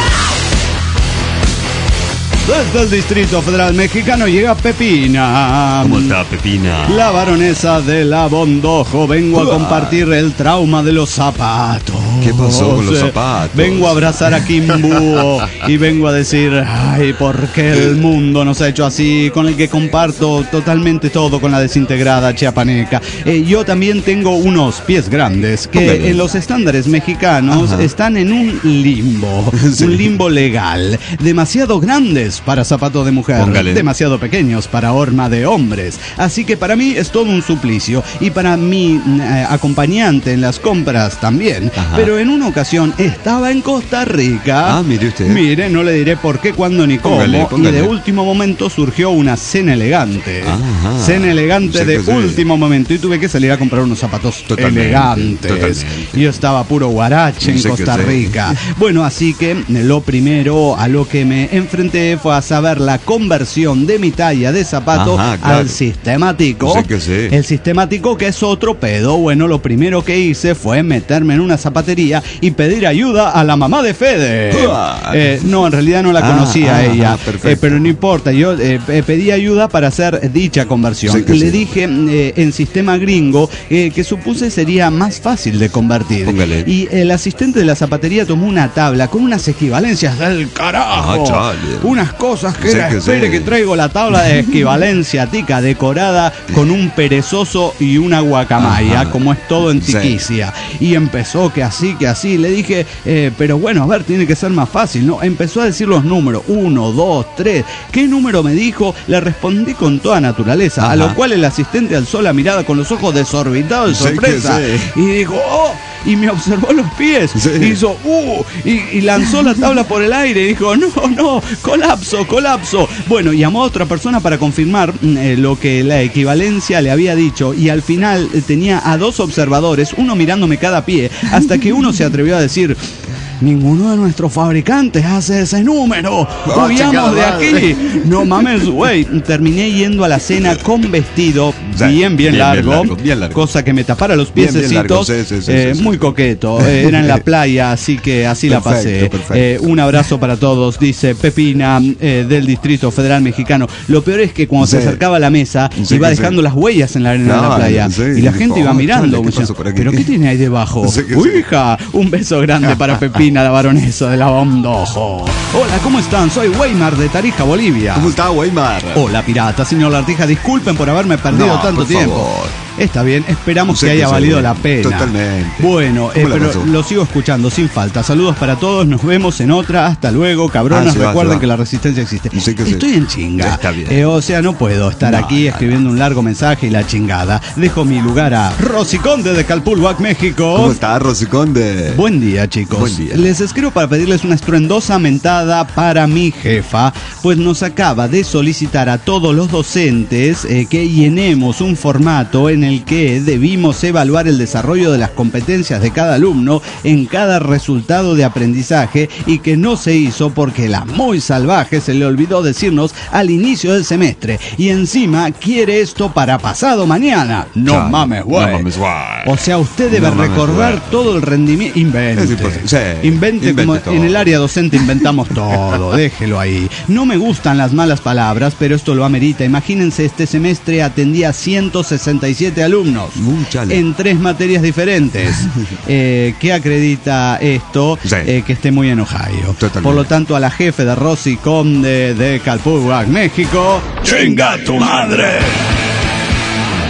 Desde el Distrito Federal Mexicano llega Pepina. ¿Cómo está, Pepina? La baronesa de la Bondojo. Vengo a compartir el trauma de los zapatos. ¿Qué pasó con los zapatos? Vengo a abrazar a Kim Búho y vengo a decir, ay, ¿por qué el mundo nos ha hecho así? Con el que comparto totalmente todo con la desintegrada chiapaneca. Eh, yo también tengo unos pies grandes que Póngale. en los estándares mexicanos Ajá. están en un limbo, Sí. un limbo legal, demasiado grandes para zapatos de mujer, Póngale. demasiado pequeños para horma de hombres. Así que para mí es todo un suplicio y para mi eh, acompañante en las compras también. Ajá. Pero en una ocasión estaba en Costa Rica. Ah, mire usted. Mire, no le diré por qué, cuándo ni cómo. Póngale, póngale. Y de último momento surgió una cena elegante. Ajá. Cena elegante Sí de que sí. último momento y tuve que salir a comprar unos zapatos Totalmente, elegantes. totalmente. Yo estaba puro guarache en Sí que Costa sí. Rica. Bueno, así que lo primero a lo que me enfrenté fue a saber la conversión de mi talla de zapato Ajá, claro. al sistemático. Sí que sí. El sistemático, que es otro pedo. Bueno, lo primero que hice fue meterme en una zapatería y pedir ayuda a la mamá de Fede. Ah. Eh, no, en realidad no la Ah, conocía ah, ella, ah, perfecto. eh, pero no importa. Yo eh, eh, pedí ayuda para hacer dicha conversión. Sí que Le sí. dije eh, en sistema gringo eh, que supuse sería más fácil de convertir. Póngale. Y el asistente de la zapatería tomó una tabla con unas equivalencias del carajo. Ah, chale. Unas cosas que Sí era, que espere sí. que traigo la tabla de equivalencia tica decorada con un perezoso y una guacamaya, Ajá. como es todo en Sí. Tiquicia. Y empezó que así, que así. Le dije, eh, pero bueno, a ver, tiene que ser más fácil, ¿no? Empezó a decir los números, uno, dos, tres. ¿Qué número me dijo? Le respondí con toda naturaleza, Ajá. a lo cual el asistente alzó la mirada con los ojos desorbitados de Sí que sorpresa. sí. Y dijo, oh, y me observó los pies. Sí. Hizo, uh, y, y lanzó la tabla por el aire y dijo, no, no, colapso, colapso. Bueno, llamó a otra persona para confirmar mm, eh, lo que la equivalencia le había dicho y al final eh, tenía a dos observadores, uno mirándome cada pie, hasta que uno se atrevió a decir, ninguno de nuestros fabricantes hace ese número. Oh, Huyamos chingada de madre. aquí. No mames, güey. Terminé yendo a la cena con vestido Sí, bien, bien, bien, bien largo, largo, bien largo. cosa que me tapara los Bien, bien largo, piececitos. sí, sí, sí, eh, sí, sí. muy coqueto. Eh, era en la playa, así que así la Perfecto, pasé. perfecto. Eh, un abrazo para todos, dice Pepina eh, del Distrito Federal Mexicano. Lo peor es que cuando se Sí. acercaba a la mesa, Sí, iba que dejando sí. las huellas en la arena de la Claro, playa. sí. Y la gente Dijo, iba oh, mirando. chale, ¿qué decía, pasó por aquí? ¿pero qué tiene ahí debajo? Sí, que Uy, sí. hija, un beso grande para Pepina, la baronesa de la Bondojo. Hola, ¿cómo están? Soy Weimar de Tarija, Bolivia. ¿Cómo está, Weimar? Hola, pirata, señor Lartija, disculpen por haberme perdido No, tanto por tiempo. favor. Está bien, esperamos Sí que que haya sí, valido güey. la pena. Totalmente. Bueno, eh, ¿Cómo la pero pasó? lo sigo escuchando sin falta. Saludos para todos, nos vemos en otra. Hasta luego, cabronas. Ah, se va, Recuerden se va. que la resistencia existe. Sí que sí. Estoy en chinga. Está bien. Eh, o sea, no puedo estar No, aquí no, escribiendo un largo mensaje y la chingada. Dejo mi lugar a Rosy Conde de Calpulhuac, México. ¿Cómo está, Rosy Conde? Buen día, chicos. Buen día. Les escribo para pedirles una estruendosa mentada para mi jefa, pues nos acaba de solicitar a todos los docentes eh, que llenemos un formato en el que debimos evaluar el desarrollo de las competencias de cada alumno en cada resultado de aprendizaje y que no se hizo porque la muy salvaje se le olvidó decirnos al inicio del semestre y encima quiere esto para pasado mañana. No Chale, mames, güey. no mames, güey. O sea, usted debe No mames, recordar güey. todo el rendimiento. Invente. Es imposible. Sí, Invente, invente como todo. en el área docente inventamos todo. Déjelo ahí. No me gustan las malas palabras, pero esto lo amerita. Imagínense, este semestre atendía a ciento sesenta y siete alumnos Uh, chale. en tres materias diferentes. Eh, ¿Qué acredita esto? Sí. Eh, que esté muy en Ohio. Totalmente. Por lo tanto, a la jefe de Rosy Conde de Calpulhuac, México, ¡chinga tu madre!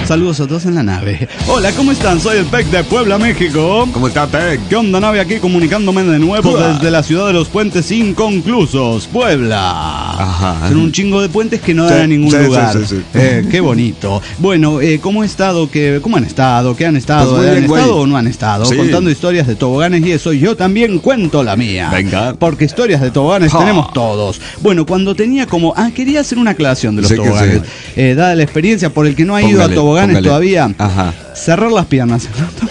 Saludos a todos en la nave. Hola, ¿cómo están? Soy el Pec de Puebla, México. ¿Cómo está, Pec? ¿Qué onda, nave? Aquí comunicándome de nuevo Uah. desde la ciudad de los puentes inconclusos, Puebla. Ajá. Son un chingo de puentes que no dan sí, a ningún sí, lugar. Sí, sí, sí. Eh, qué bonito. Bueno, eh, ¿cómo he estado? ¿Qué, ¿Cómo han estado? ¿Qué han estado? Pues ¿Han bien, estado güey. o no han estado? Sí. Contando historias de toboganes y eso. Yo también cuento la mía. Venga. Porque historias de toboganes Oh. tenemos todos. Bueno, cuando tenía como... Ah, quería hacer una aclaración de los Sí que toboganes. sí. Eh, dada la experiencia, por el que no ha ido Póngale, a toboganes póngale. todavía, Ajá. cerrar las piernas.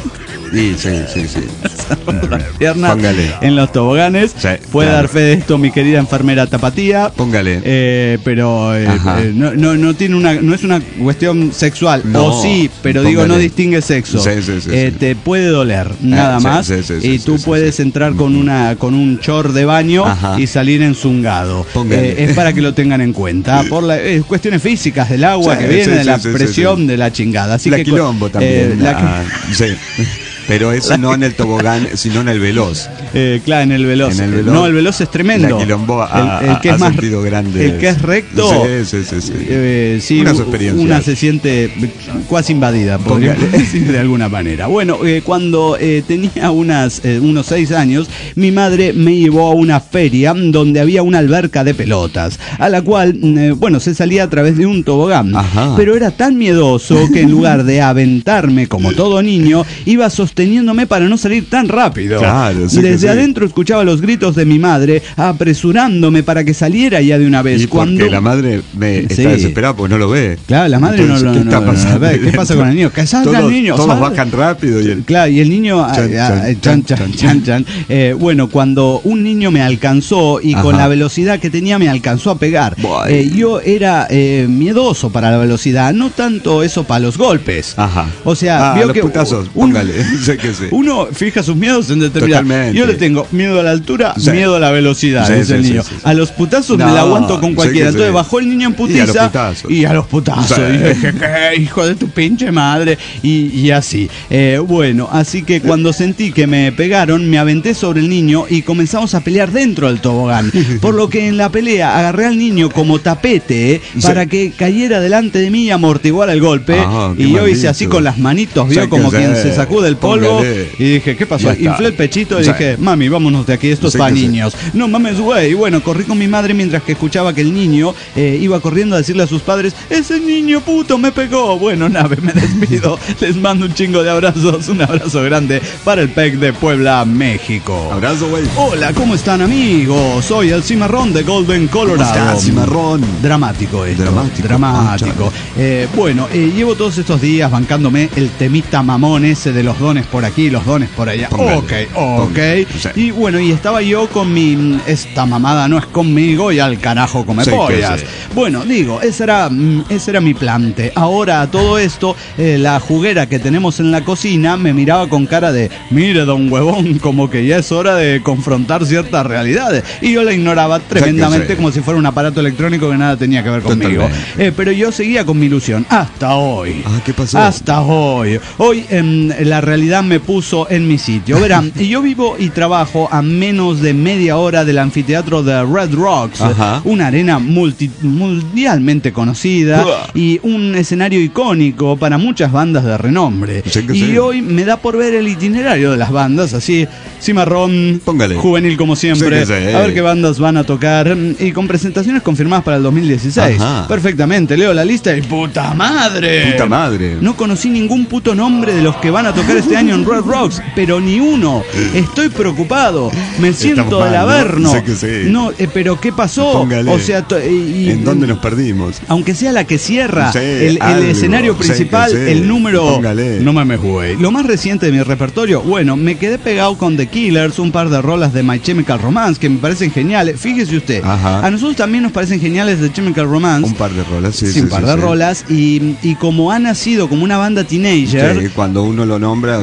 Sí, sí, sí, sí. Las piernas Póngale. en los toboganes. Sí, Puede claro. dar fe de esto mi querida enfermera Tapatía. Póngale. Eh, pero eh, Ajá. eh, no, no, no tiene una, no es una cuestión sexual. No, o sí, pero póngale. digo, no distingue sexo. Sí, sí, sí, Eh, sí. Te puede doler, nada sí, más. sí, sí, sí, y sí, tú sí, puedes sí. entrar con una, con un short de baño Ajá. y salir enzungado. Póngale. Eh, es para que lo tengan en cuenta. Por las eh, cuestiones físicas del agua Sí, que viene, sí, de sí, la sí, sí, presión, sí. de la chingada. Así la que quilombo eh, también. la- Ah, sí. Pero eso no en el tobogán, sino en el veloz. Eh, claro, en el veloz. En el veloz. No, el veloz es tremendo. La quilombo ha, el, el que ha es más, sentido grandes. el que es recto. Sí, sí, sí. sí. Eh, sí, Unas u- experiencias. una se siente cuasi invadida, podríamos Póngale. decir de alguna manera. Bueno, eh, cuando eh, tenía unas, eh, unos seis años, mi madre me llevó a una feria donde había una alberca de pelotas, a la cual, eh, bueno, se salía a través de un tobogán. Ajá. Pero era tan miedoso que en lugar de aventarme como todo niño, iba sosteniéndome para no salir tan rápido. Claro, sí que Desde sí. adentro escuchaba los gritos de mi madre apresurándome para que saliera ya de una vez. Y porque Cuando la madre me está Sí. desesperada porque no lo ve. Claro, la madre Entonces, no ¿qué lo está no, no, pasando ve. ahí ¿Qué pasa dentro? con el niño? Que salga Todos, el niño. todos salga. bajan rápido y el... Claro, y el niño, Chan, ah, ah, chan, chan, chan, chan, chan, chan. Eh, bueno, cuando un niño me alcanzó y con Ajá. la velocidad que tenía me alcanzó a pegar, Buah. eh, yo era eh, miedoso para la velocidad, no tanto eso para los golpes. Ajá. O sea, ah, vio los que putazos, un- póngale. Sé que sí. Uno fija sus miedos en determinado. Totalmente. Yo le tengo miedo a la altura, Sí. miedo a la velocidad, Sí, dice sí, el sí, niño. sí, sí. A los putazos No, me la aguanto con sé cualquiera. que Entonces sí. bajó el niño en Y a putiza. los putazos. Y a los putazos. Sí. Y yo dije, ¿qué? Hijo de tu pinche madre. Y, y así. Eh, bueno, así que cuando sentí que me pegaron, me aventé sobre el niño y comenzamos a pelear dentro del tobogán. Por lo que en la pelea agarré al niño como tapete eh, Sí. para que cayera delante de mí y amortiguara el golpe. Ah, qué y yo hice maldito. así con las manitos, vio Sí, como que quien sí. se sacude el polvo. Póngale. Y dije, ¿qué pasó? Ya está. Inflé el pechito y Sí. dije, mami, vámonos de aquí, esto es Sí para que sí. niños. No mames, güey. Y bueno, corrí con mi madre mientras que escuchaba que el niño eh, iba corriendo a decirle a sus padres, ese niño puto me pegó. Bueno, nave, me despido. Les mando un chingo de abrazos. Un abrazo grande para el Pec de Puebla, México. Abrazo, güey. Hola, ¿cómo están, amigos? Soy el Cimarrón de Golden, Colorado. ¿Cómo estás, Cimarrón? Dramático esto. Dramático. Dramático. Eh, bueno, eh, llevo todos estos días bancándome el temita mamón ese de los dones por aquí, los dones por allá. Póngale. Ok, ok. Póngale. Sí. Y bueno, y estaba yo con mi... mm, Esta mamada no es conmigo y al carajo come Sí que pollas. sí. Bueno, digo, ese era, mm, ese era mi plante. Ahora, a todo esto, eh, la juguera que tenemos en la cocina me miraba con cara de, mire, don huevón, como que ya es hora de confrontar ciertas realidades. Y yo la ignoraba tremendamente sí. como si fuera un aparato electrónico que nada tenía que ver conmigo. Totalmente. Eh, pero yo seguía con mi ilusión hasta hoy. Ah, ¿qué pasó? Hasta hoy. Hoy em, la realidad me puso en mi sitio. Verán, yo vivo y trabajo a menos de media hora del anfiteatro de Red Rocks, Ajá. una arena multi- mundialmente conocida Uah. y un escenario icónico para muchas bandas de renombre. Sí que y sí. hoy me da por ver el itinerario de las bandas, así, cimarrón, Póngale. juvenil como siempre, Sí que sí. a ver qué bandas van a tocar y con presentaciones confirmadas para el dos mil dieciséis. Ajá. Perfectamente, leo la lista y ¡puta madre! Puta madre. No conocí ningún puto nombre de los que van a tocar este año en Red Rocks, pero ni uno. Estoy preocupado, me siento Estamos mal, del ¿no? averno. Sé que sí. No, eh, pero ¿qué pasó? Póngale. O sea, to- y- y- ¿En dónde nos perdimos? aunque sea la que cierra Sí, el, el algo. escenario Sí, principal, que sí. el número... Póngale. No mames, güey. Lo más reciente de mi repertorio, bueno, me quedé pegado con The Killers, un par de rolas de My Chemical Romance que me parecen geniales. Fíjese usted, Ajá. a nosotros también nos parecen geniales The Chemical Romance. Un par de rolas, sí, Sí, sí. un par sí, de sí. rolas. Y, y como ha nacido como una banda teenager... Sí, cuando uno lo nombra,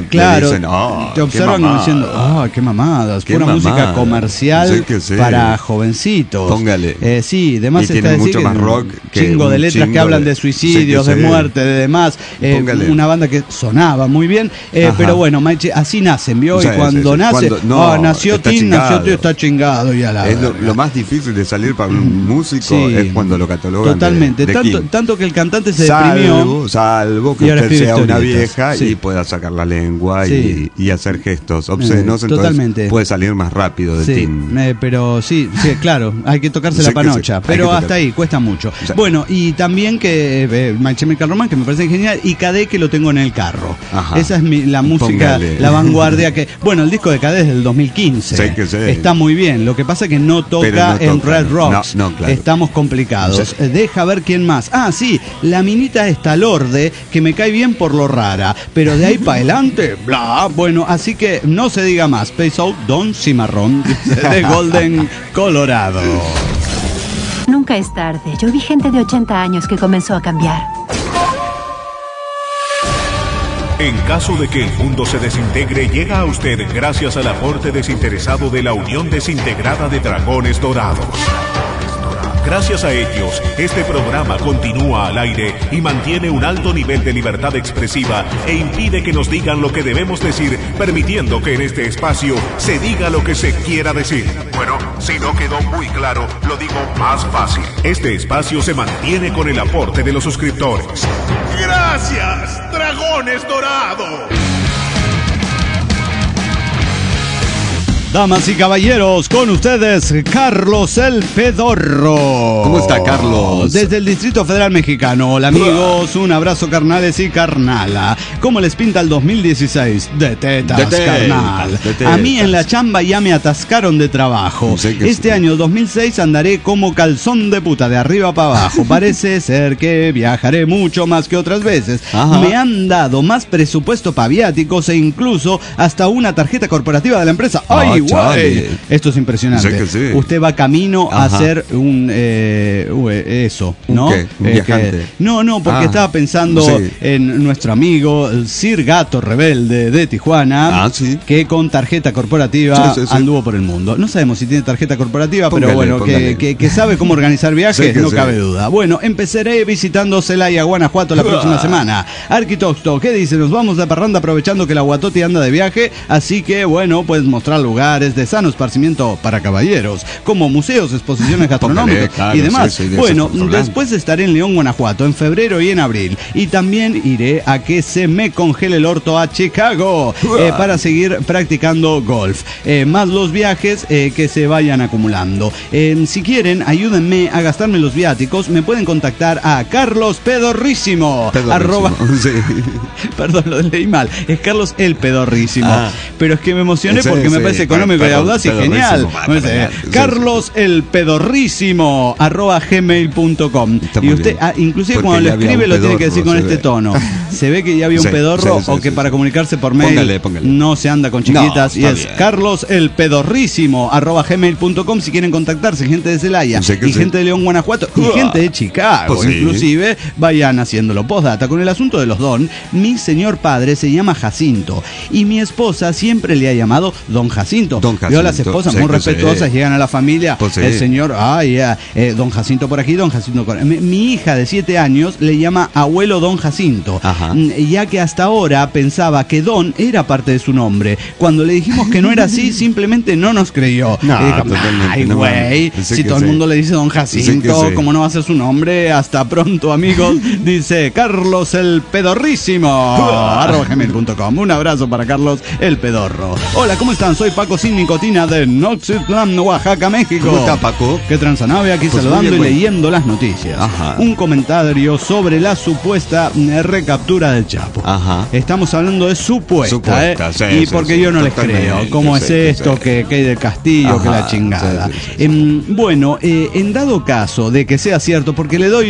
claro, le dicen, oh, te observan como diciendo, ah, oh, qué mamadas, qué pura mamada. música comercial Sí que sí. para jovencitos. Póngale. Eh, sí, además Y está tiene decir mucho que más rock que chingo de un letras chingo que hablan de- de suicidios, sí que de sí. muerte, de demás. Eh, Póngale. una banda que sonaba muy bien, eh, Ajá. pero bueno, Maiche, así nacen, ¿vio? Sí, y cuando sí, sí. nace, Cuando- no, ah, nació está Tim, nació chingado. Tim, está chingado y a la Es lo, verga. lo más difícil de salir para un músico Sí. es cuando lo catalogan. Totalmente, de, de tanto, King. tanto que el cantante se deprimió. Salvo, salvo que Y ahora usted escribe sea una historietas. vieja Sí. y pueda sacar la lengua Sí. y, y hacer gestos obscenos, Eh, entonces totalmente. puede salir más rápido de Sí, Tim. eh, pero sí, sí, claro, hay que tocarse Sí la que panocha, sí, hay pero que hasta tocar. ahí cuesta mucho. Sí. Bueno, y también que eh, My Chemical Romance, que me parece genial, y Cade, que lo tengo en el carro. Ajá. Esa es mi, la música, Póngale. la vanguardia que, bueno, el disco de Cade es del dos mil quince. Sí que sí. Está muy bien, lo que pasa es que no toca, Pero no en toca, Red no. Rocks. No, no, claro. Estamos complicados. Sí. Eh, Deja ver quién más. Ah, sí, la minita esta Lorde, que me cae bien por lo rara, pero de ahí para adelante, bla, bueno, así que no se diga más. Space Out Don Cimarrón, dice, de Golden, Colorado. Nunca es tarde. Yo vi gente de ochenta años que comenzó a cambiar. En caso de que el mundo se desintegre, llega a usted gracias al aporte desinteresado de la Unión Desintegrada de Dragones Dorados. Gracias a ellos, este programa continúa al aire y mantiene un alto nivel de libertad expresiva e impide que nos digan lo que debemos decir, permitiendo que en este espacio se diga lo que se quiera decir. Bueno, si no quedó muy claro, lo digo más fácil. Este espacio se mantiene con el aporte de los suscriptores. ¡Gracias, Dragones Dorados! Damas y caballeros, con ustedes, Carlos el Pedorro. ¿Cómo está, Carlos? Desde el Distrito Federal Mexicano. Hola, amigos, un abrazo, carnales y carnala. ¿Cómo les pinta el dos mil dieciséis? De tetas, De tetas, carnal. de tetas. A mí en la chamba ya me atascaron de trabajo. Sí que Este sí. año dos mil seis andaré como calzón de puta, de arriba para abajo. Parece ser que viajaré mucho más que otras veces. Ajá. Me han dado más presupuesto para viáticos e incluso hasta una tarjeta corporativa de la empresa. ¡Ay, Ah, güey! chale. Esto es impresionante. Sí que sí. Usted va camino a Ajá. hacer un eh, uh, eso, ¿Un ¿no? qué? ¿Un Eh, viajante? que- no, no, porque Ah, estaba pensando sí. en nuestro amigo el Sir Gato Rebelde de Tijuana, Ah, sí. que con tarjeta corporativa Sí, sí, sí. anduvo por el mundo. No sabemos si tiene tarjeta corporativa, Póngale, pero bueno, que, póngale. que- que sabe cómo organizar viajes, Sí que no sí. cabe duda. Bueno, empezaré visitando Celaya, Guanajuato la próxima semana. Arquitoxto, ¿qué dice? Nos vamos de parranda aprovechando que la Guatoti anda de viaje, así que bueno, puedes mostrar lugares de sano esparcimiento para caballeros, como museos, exposiciones gastronómicas claro, y demás. sí, sí, de bueno, eso estamos hablando. después estaré en León, Guanajuato, en febrero y en abril. Y también iré a que se me congele el orto a Chicago eh, para seguir practicando golf. Eh, más los viajes eh, que se vayan acumulando. Eh, si quieren, ayúdenme a gastarme los viáticos. Me pueden contactar a Carlos Pedorrísimo. Pedorrísimo, arroba- sí. Perdón, lo leí mal. Es Carlos el Pedorrísimo. Ah. Pero es que me emocioné Sí, porque me sí, parece económico pero- y audaz y pedorrísimo, genial. va, No sé, para allá. Sí, Carlos el Pedorrísimo arroba gmail punto com. Está Y muy usted, bien. ah, inclusive Porque cuando ya lo había escribe un lo tiene que decir pedorro, con se este ve. tono. Se ve que ya había un Sí, pedorro sí, sí, o que sí, para sí. comunicarse por mail Póngale, póngale. no se anda con chiquitas. No, y está es bien. Carlos el Pedorrísimo arroba gmail punto com si quieren contactarse, gente de Celaya Sí que y sí. gente de León, Guanajuato y Uah. gente de Chicago. Pues sí. Inclusive vayan haciéndolo. Postdata, con el asunto de los don, mi señor padre se llama Jacinto y mi esposa siempre le ha llamado Don Jacinto. Don Vio, las Jacinto, esposas sí muy que sí. respetuosas llegan a la familia. Pues sí. El señor, ay, ya, eh, Don Jacinto por aquí, Don Jacinto por mi, mi hija de siete años le llama abuelo Don Jacinto, Ajá. Mm, ya que hasta ahora pensaba que Don era parte de su nombre. Cuando le dijimos que no era así, simplemente no nos creyó. No, Y dijo, totalmente, ay, no güey, mames. Sí si que todo el sí. mundo le dice Don Jacinto, Sí que sí. ¿cómo no va a ser su nombre? Hasta pronto, amigos. Dice Carlos el Pedorrísimo arroba gmail punto com. Un abrazo para Carlos el Pedorro. Hola, ¿cómo están? Soy Paco Sin Nicotina de Noxitlán, Oaxaca, México. ¿Cómo está, Paco? ¿Qué transanave? Aquí Pues saludando muy bien, y güey. leyendo las noticias. Ajá. Un comentario sobre la supuesta eh, recaptura del Chapo. Ajá. Estamos hablando de supuesta, Supuesta, ¿eh? sí, y sí, porque sí, yo no les totalmente, creo. ¿Cómo sí, es sí, esto? sí. Que, que hay del castillo, que Ajá, la chingada. sí, sí, sí. Em, bueno, eh, en dado caso de que sea cierto, porque le doy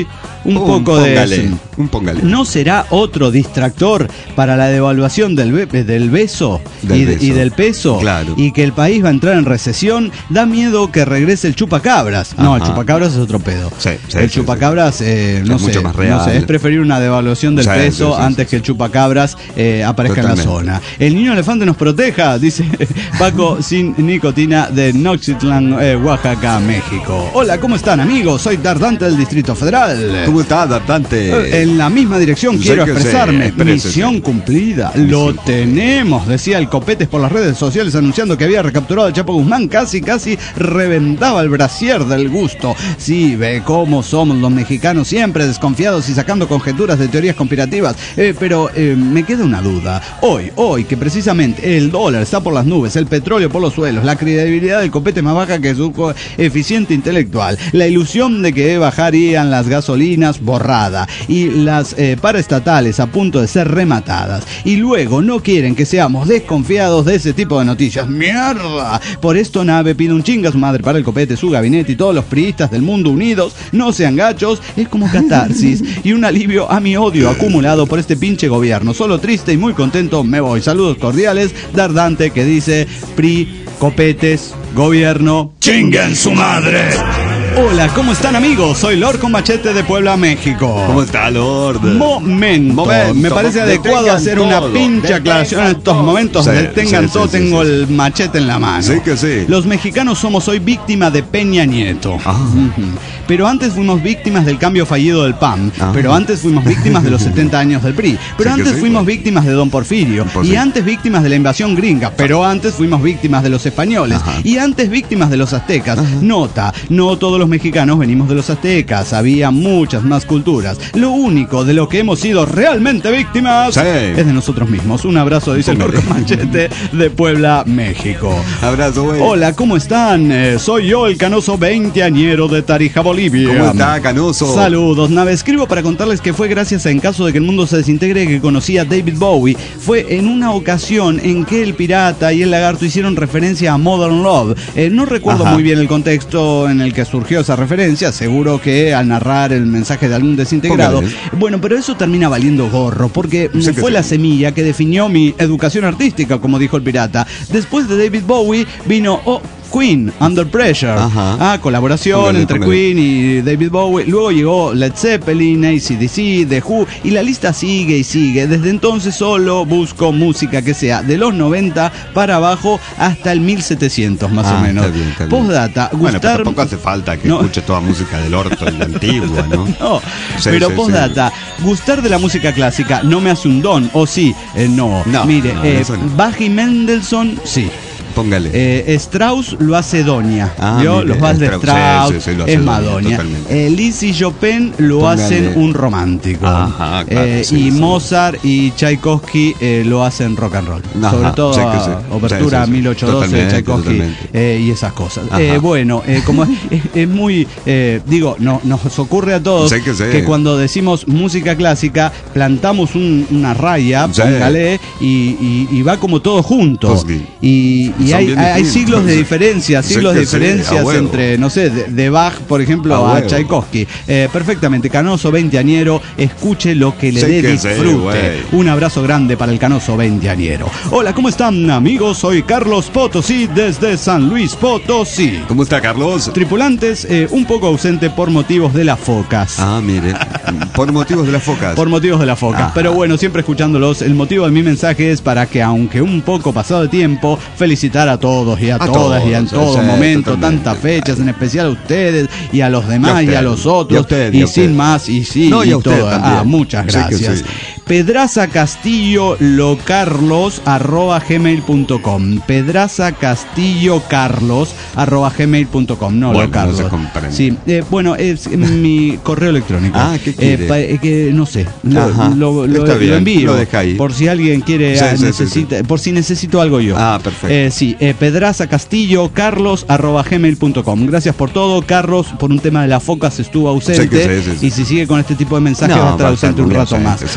un un poco póngale, de eso. Un póngale. ¿No será otro distractor para la devaluación del, be- del beso, Del y, beso. y del peso? Claro. Y que el país va a entrar en recesión. Da miedo que regrese el chupacabras. No, el Ajá. chupacabras es otro pedo. Sí, sí, el sí, chupacabras, eh, no Es sé, mucho más no real. sé, es preferir una devaluación del Sí, peso sí, sí, antes sí, que el chupacabras eh, aparezca en la Totalmente. zona. El niño elefante nos proteja, dice Paco sin nicotina de Noxitlán, eh, Oaxaca, México. Hola, ¿cómo están, amigos? Soy Dardante del Distrito Federal. ¿Cómo está, Dante? En la misma dirección Sé quiero que sí, expresarme. exprésese. Misión cumplida. Lo tenemos, decía el Copetes por las redes sociales anunciando que había recapturado al Chapo Guzmán. Casi, casi reventaba el brasier del gusto. Sí, ve cómo somos los mexicanos, siempre desconfiados y sacando conjeturas de teorías conspirativas. Eh, pero eh, me queda una duda. Hoy, hoy, que precisamente el dólar está por las nubes, el petróleo por los suelos, la credibilidad del Copete más baja que su coeficiente intelectual, la ilusión de que bajarían las gasolinas borrada y las eh, paraestatales a punto de ser rematadas, y luego no quieren que seamos desconfiados de ese tipo de noticias. ¡Mierda! Por esto Nave pide un chinga a su madre para el Copete, su gabinete y todos los priistas del mundo unidos. No sean gachos, es como catarsis y un alivio a mi odio acumulado por este pinche gobierno. Solo triste y muy contento me voy. Saludos cordiales, Dardante, que dice Pri, Copetes, gobierno, chinguen su madre. Hola, ¿cómo están, amigos? Soy Lord con Machete de Puebla, México. ¿Cómo está, Lord? Momento. Momento. Me parece adecuado Detengan hacer una todo. pinche Detengan aclaración en estos todo. momentos. Sí, Detengan sí, todo, sí, sí, tengo sí. el machete en la mano. Sí que sí. Los mexicanos somos hoy víctimas de Peña Nieto. Ah. Ujú. Pero antes fuimos víctimas del cambio fallido del P A M. Ah. Pero antes fuimos víctimas de los setenta años del P R I. Pero Sí que antes sí, fuimos pues. víctimas de Don Porfirio. Pues Y sí. antes víctimas de la invasión gringa. Pero antes fuimos víctimas de los españoles. Ajá. Y antes víctimas de los aztecas. Nota, no todos los mexicanos venimos de los aztecas. Había muchas más culturas. Lo único de lo que hemos sido realmente víctimas Sí. es de nosotros mismos. Un abrazo, dice el Póngale. Corco Machete de Puebla, México. Abrazo, güey. Hola, ¿cómo están? Eh, soy yo, el canoso veinteañero de Tarija, Bolivia. ¿Cómo está, Canoso? Saludos, Nave. Escribo para contarles que fue gracias a En caso de que el mundo se desintegre que conocí a David Bowie. Fue en una ocasión en que el pirata y el lagarto hicieron referencia a Modern Love. Eh, no recuerdo Ajá. muy bien el contexto en el que surgió esa referencia. Seguro que al narrar el mensaje de algún desintegrado. Póngale. Bueno, pero eso termina valiendo gorro, porque mm, Sí que fue sí. la semilla que definió mi educación artística, como dijo el pirata. Después de David Bowie vino oh, Queen, Under Pressure. Ajá. Ah, colaboración Póngale, entre póngale. Queen y David Bowie. Luego llegó Led Zeppelin, A C D C, The Who, y la lista sigue y sigue. Desde entonces solo busco música que sea de los noventa para abajo hasta el mil setecientos más Ah, o menos. está bien, está bien. Postdata, Bueno, pero gustar... tampoco hace falta que No. escuche toda música del orto y la antigua, ¿no? No, Sí, pero sí, postdata, gustar de la música clásica no me hace un don, ¿o sí? Eh, no. No, mire, no, eh, eso no. Bach y Mendelssohn, sí. Póngale. Eh, Strauss lo hace Doña. Ah, ¿Vio? mire, Los vals de Strauss, Strauss sí, sí, sí, lo hace es Doña, Madonia. totalmente. Eh, Liszt y Chopin lo Póngale. hacen un romántico. Ajá, claro, Eh, sí, y sí. Mozart y Tchaikovsky eh, lo hacen rock and roll. Ajá, Sobre todo sí que sí. Obertura Sí, sí, sí. mil ochocientos doce de Totalmente, Tchaikovsky totalmente. eh, y esas cosas. Ajá. Eh, bueno, eh, como es, es- es muy, eh, digo, no, nos ocurre a todos Sí que sí. cuando decimos música clásica plantamos un- una raya, Sí. póngale, y, y- y va como todo junto. Pues sí. y y Son hay, bien hay distintos. siglos de diferencia, Sí siglos que de sí, a diferencias huevo. entre, no sé, de, de Bach, por ejemplo, A a, huevo. Tchaikovsky. Eh, perfectamente, Canoso veinteañero, escuche lo que le Sí dé que sí, disfrute. güey. Un abrazo grande para el Canoso veinteañero. Hola, ¿cómo están, amigos? Soy Carlos Potosí desde San Luis Potosí. ¿Cómo está, Carlos? Tripulantes, eh, un poco ausente por motivos de las focas. Ah, mire. Por motivos de las focas. Por motivos de la foca. Ajá. Pero bueno, siempre escuchándolos, el motivo de mi mensaje es para que, aunque un poco pasado de tiempo, felicitar a todos y a, A todas y en todos, todo sí, momento, totalmente. tantas fechas, en especial a ustedes y a los Y a demás y a, usted, los y otros, a usted, y, y a usted. sin más, y sí, No, y y a usted todo. también. Ah, muchas Sí que gracias. sí. Pedraza Castillo Locarlos arroba gmail punto com. Pedraza Castillo Carlos arroba gmail punto com. No, Bueno, lo Carlos. no se comprende. Sí, eh, bueno, es mi correo electrónico. Ah, ¿qué quiere? Eh, pa- eh, que no sé, lo, Ajá, lo- lo- está lo bien, envío. lo deja ahí. Por si alguien quiere, Sí, ah, sí, sí, necesita, sí. por si necesito algo yo. Ah, perfecto. Eh, sí, eh, Pedraza Castillo Carlos arroba gmail punto com. Gracias por todo, Carlos. Por un tema de las focas estuvo ausente. Sí que sí, sí, sí. Y si sigue con este tipo de mensajes No, va a estar va a estar ausente un muy rato ausente, más. sí, un sí, abrazo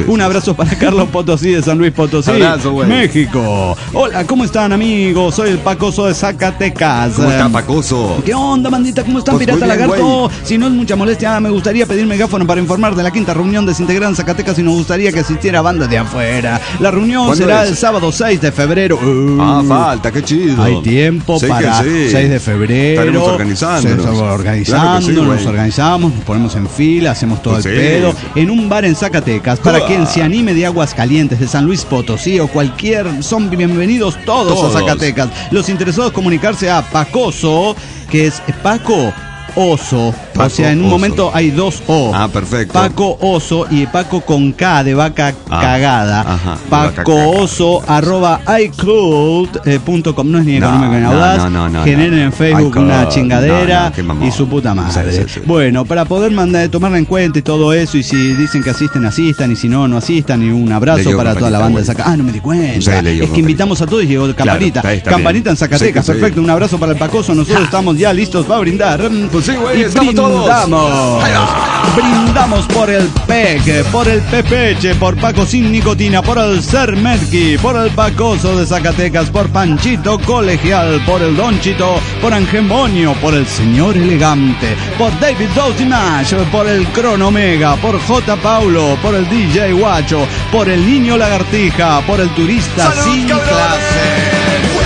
abrazo para Carlos Potosí de San Luis Potosí, abrazo, güey. México. Hola, ¿cómo están, amigos? Soy el Pacoso de Zacatecas. ¿Cómo está, Pacoso? ¿Qué onda, bandita? ¿Cómo están, Pues Pirata muy bien, Lagarto? güey. Si no es mucha molestia, me gustaría pedir megáfono para informar de la quinta reunión desintegrada en Zacatecas y nos gustaría que asistiera banda de afuera. La reunión ¿Cuándo será es? el sábado seis de febrero. Uh, Ah, falta, qué chido. Hay tiempo Sí que para sí. seis de febrero. Estaremos organizándonos. Se- organizándonos, Claro que sí, nos güey. organizamos, nos ponemos en fila, hacemos todo Pues el sí. pedo. En un bar en Zacatecas. Para Ah. quien se anime de Aguascalientes, de San Luis Potosí o cualquier, son bienvenidos todos, Todos. a Zacatecas. Los interesados comunicarse a Pacoso, que es Paco Oso. Paco o sea, en un Oso. momento hay dos O. Ah, perfecto. Paco Oso y Paco con K de vaca Ah, cagada. ajá, de vaca Paco cagada. Oso arroba iCloud punto com. No es ni No, económico ni no, audaz. no, no, no, Generen no. en Facebook iCloud. una chingadera No, no, qué mamón. y su puta madre. Sí, sí, sí. Bueno, para poder mandar, tomarla en cuenta y todo eso, y si dicen que asisten, asistan, y si no, no asistan, y un abrazo Leyó para toda la Campanita, banda de güey. Zacatecas. Ah, no me di cuenta. Sí, leyó es que Campanita. invitamos a todos y llegó Campanita. Claro, está- está Campanita bien. en Zacatecas, Sí, que sí. perfecto. Un abrazo para el Pacoso. Nosotros estamos ya listos para brindar. Pues sí, güey, y estamos todos. brindamos. Brindamos por el P E C, por el Pepeche, por Paco Sin Nicotina, por el Sermerki, por el Pacoso de Zacatecas, por Panchito Colegial, por el Donchito, por Angemonio, por el Señor Elegante, por David Dowdimash, por el Crono Omega, por J. Paulo, por el D J Guacho, por el Niño Lagartija, por el Turista ¡Salud, Sin cabrones! Clase.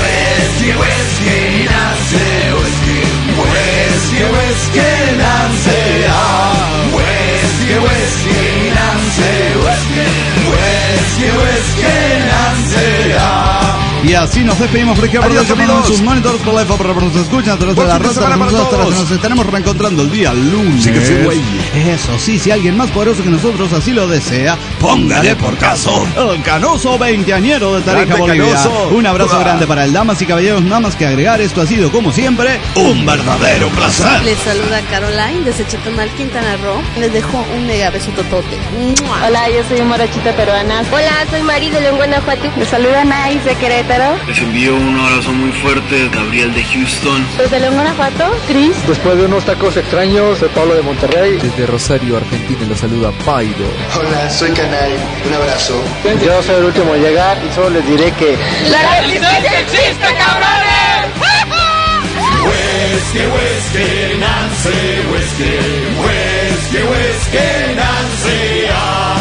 Y así nos despedimos, Frigio, por Adiós, eso en amigos. sus monitores por la F, por nos escuchan a través de Buen la fin de rata, semana para nosotros todos. nos estaremos reencontrando el día lunes. Sí que sí, güey. Eso sí, si alguien más poderoso que nosotros así lo desea, póngale por caso el Canoso veinteañero de Tarija, Grande Bolivia. Canoso. Un abrazo Uah. grande para el damas y caballeros, nada más que agregar, esto ha sido como siempre un verdadero placer. Les saluda Caroline desde Chetumal, Quintana Roo. Les dejo un mega beso totote. ¡Mua! Hola, yo soy Morochita Peruana. Hola, soy Mari de León, Guanajuato. Les saluda Nais de Querétaro. Les envío un abrazo muy fuerte, Gabriel de Houston. Desde León, Guanajuato, Cris. Después de unos tacos extraños, soy Pablo de Monterrey. Desde Rosario, Argentina, los saluda Pairo. Hola, soy Canal. Un abrazo. Yo soy el último en llegar y solo les diré que... ¡La resistencia existe, cabrones! Whisky, whisky, Nancy, whisky, whisky, whisky, Nancy. Ah.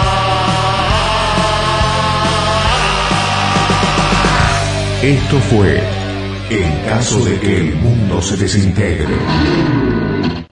Esto fue En caso de que el mundo se desintegre.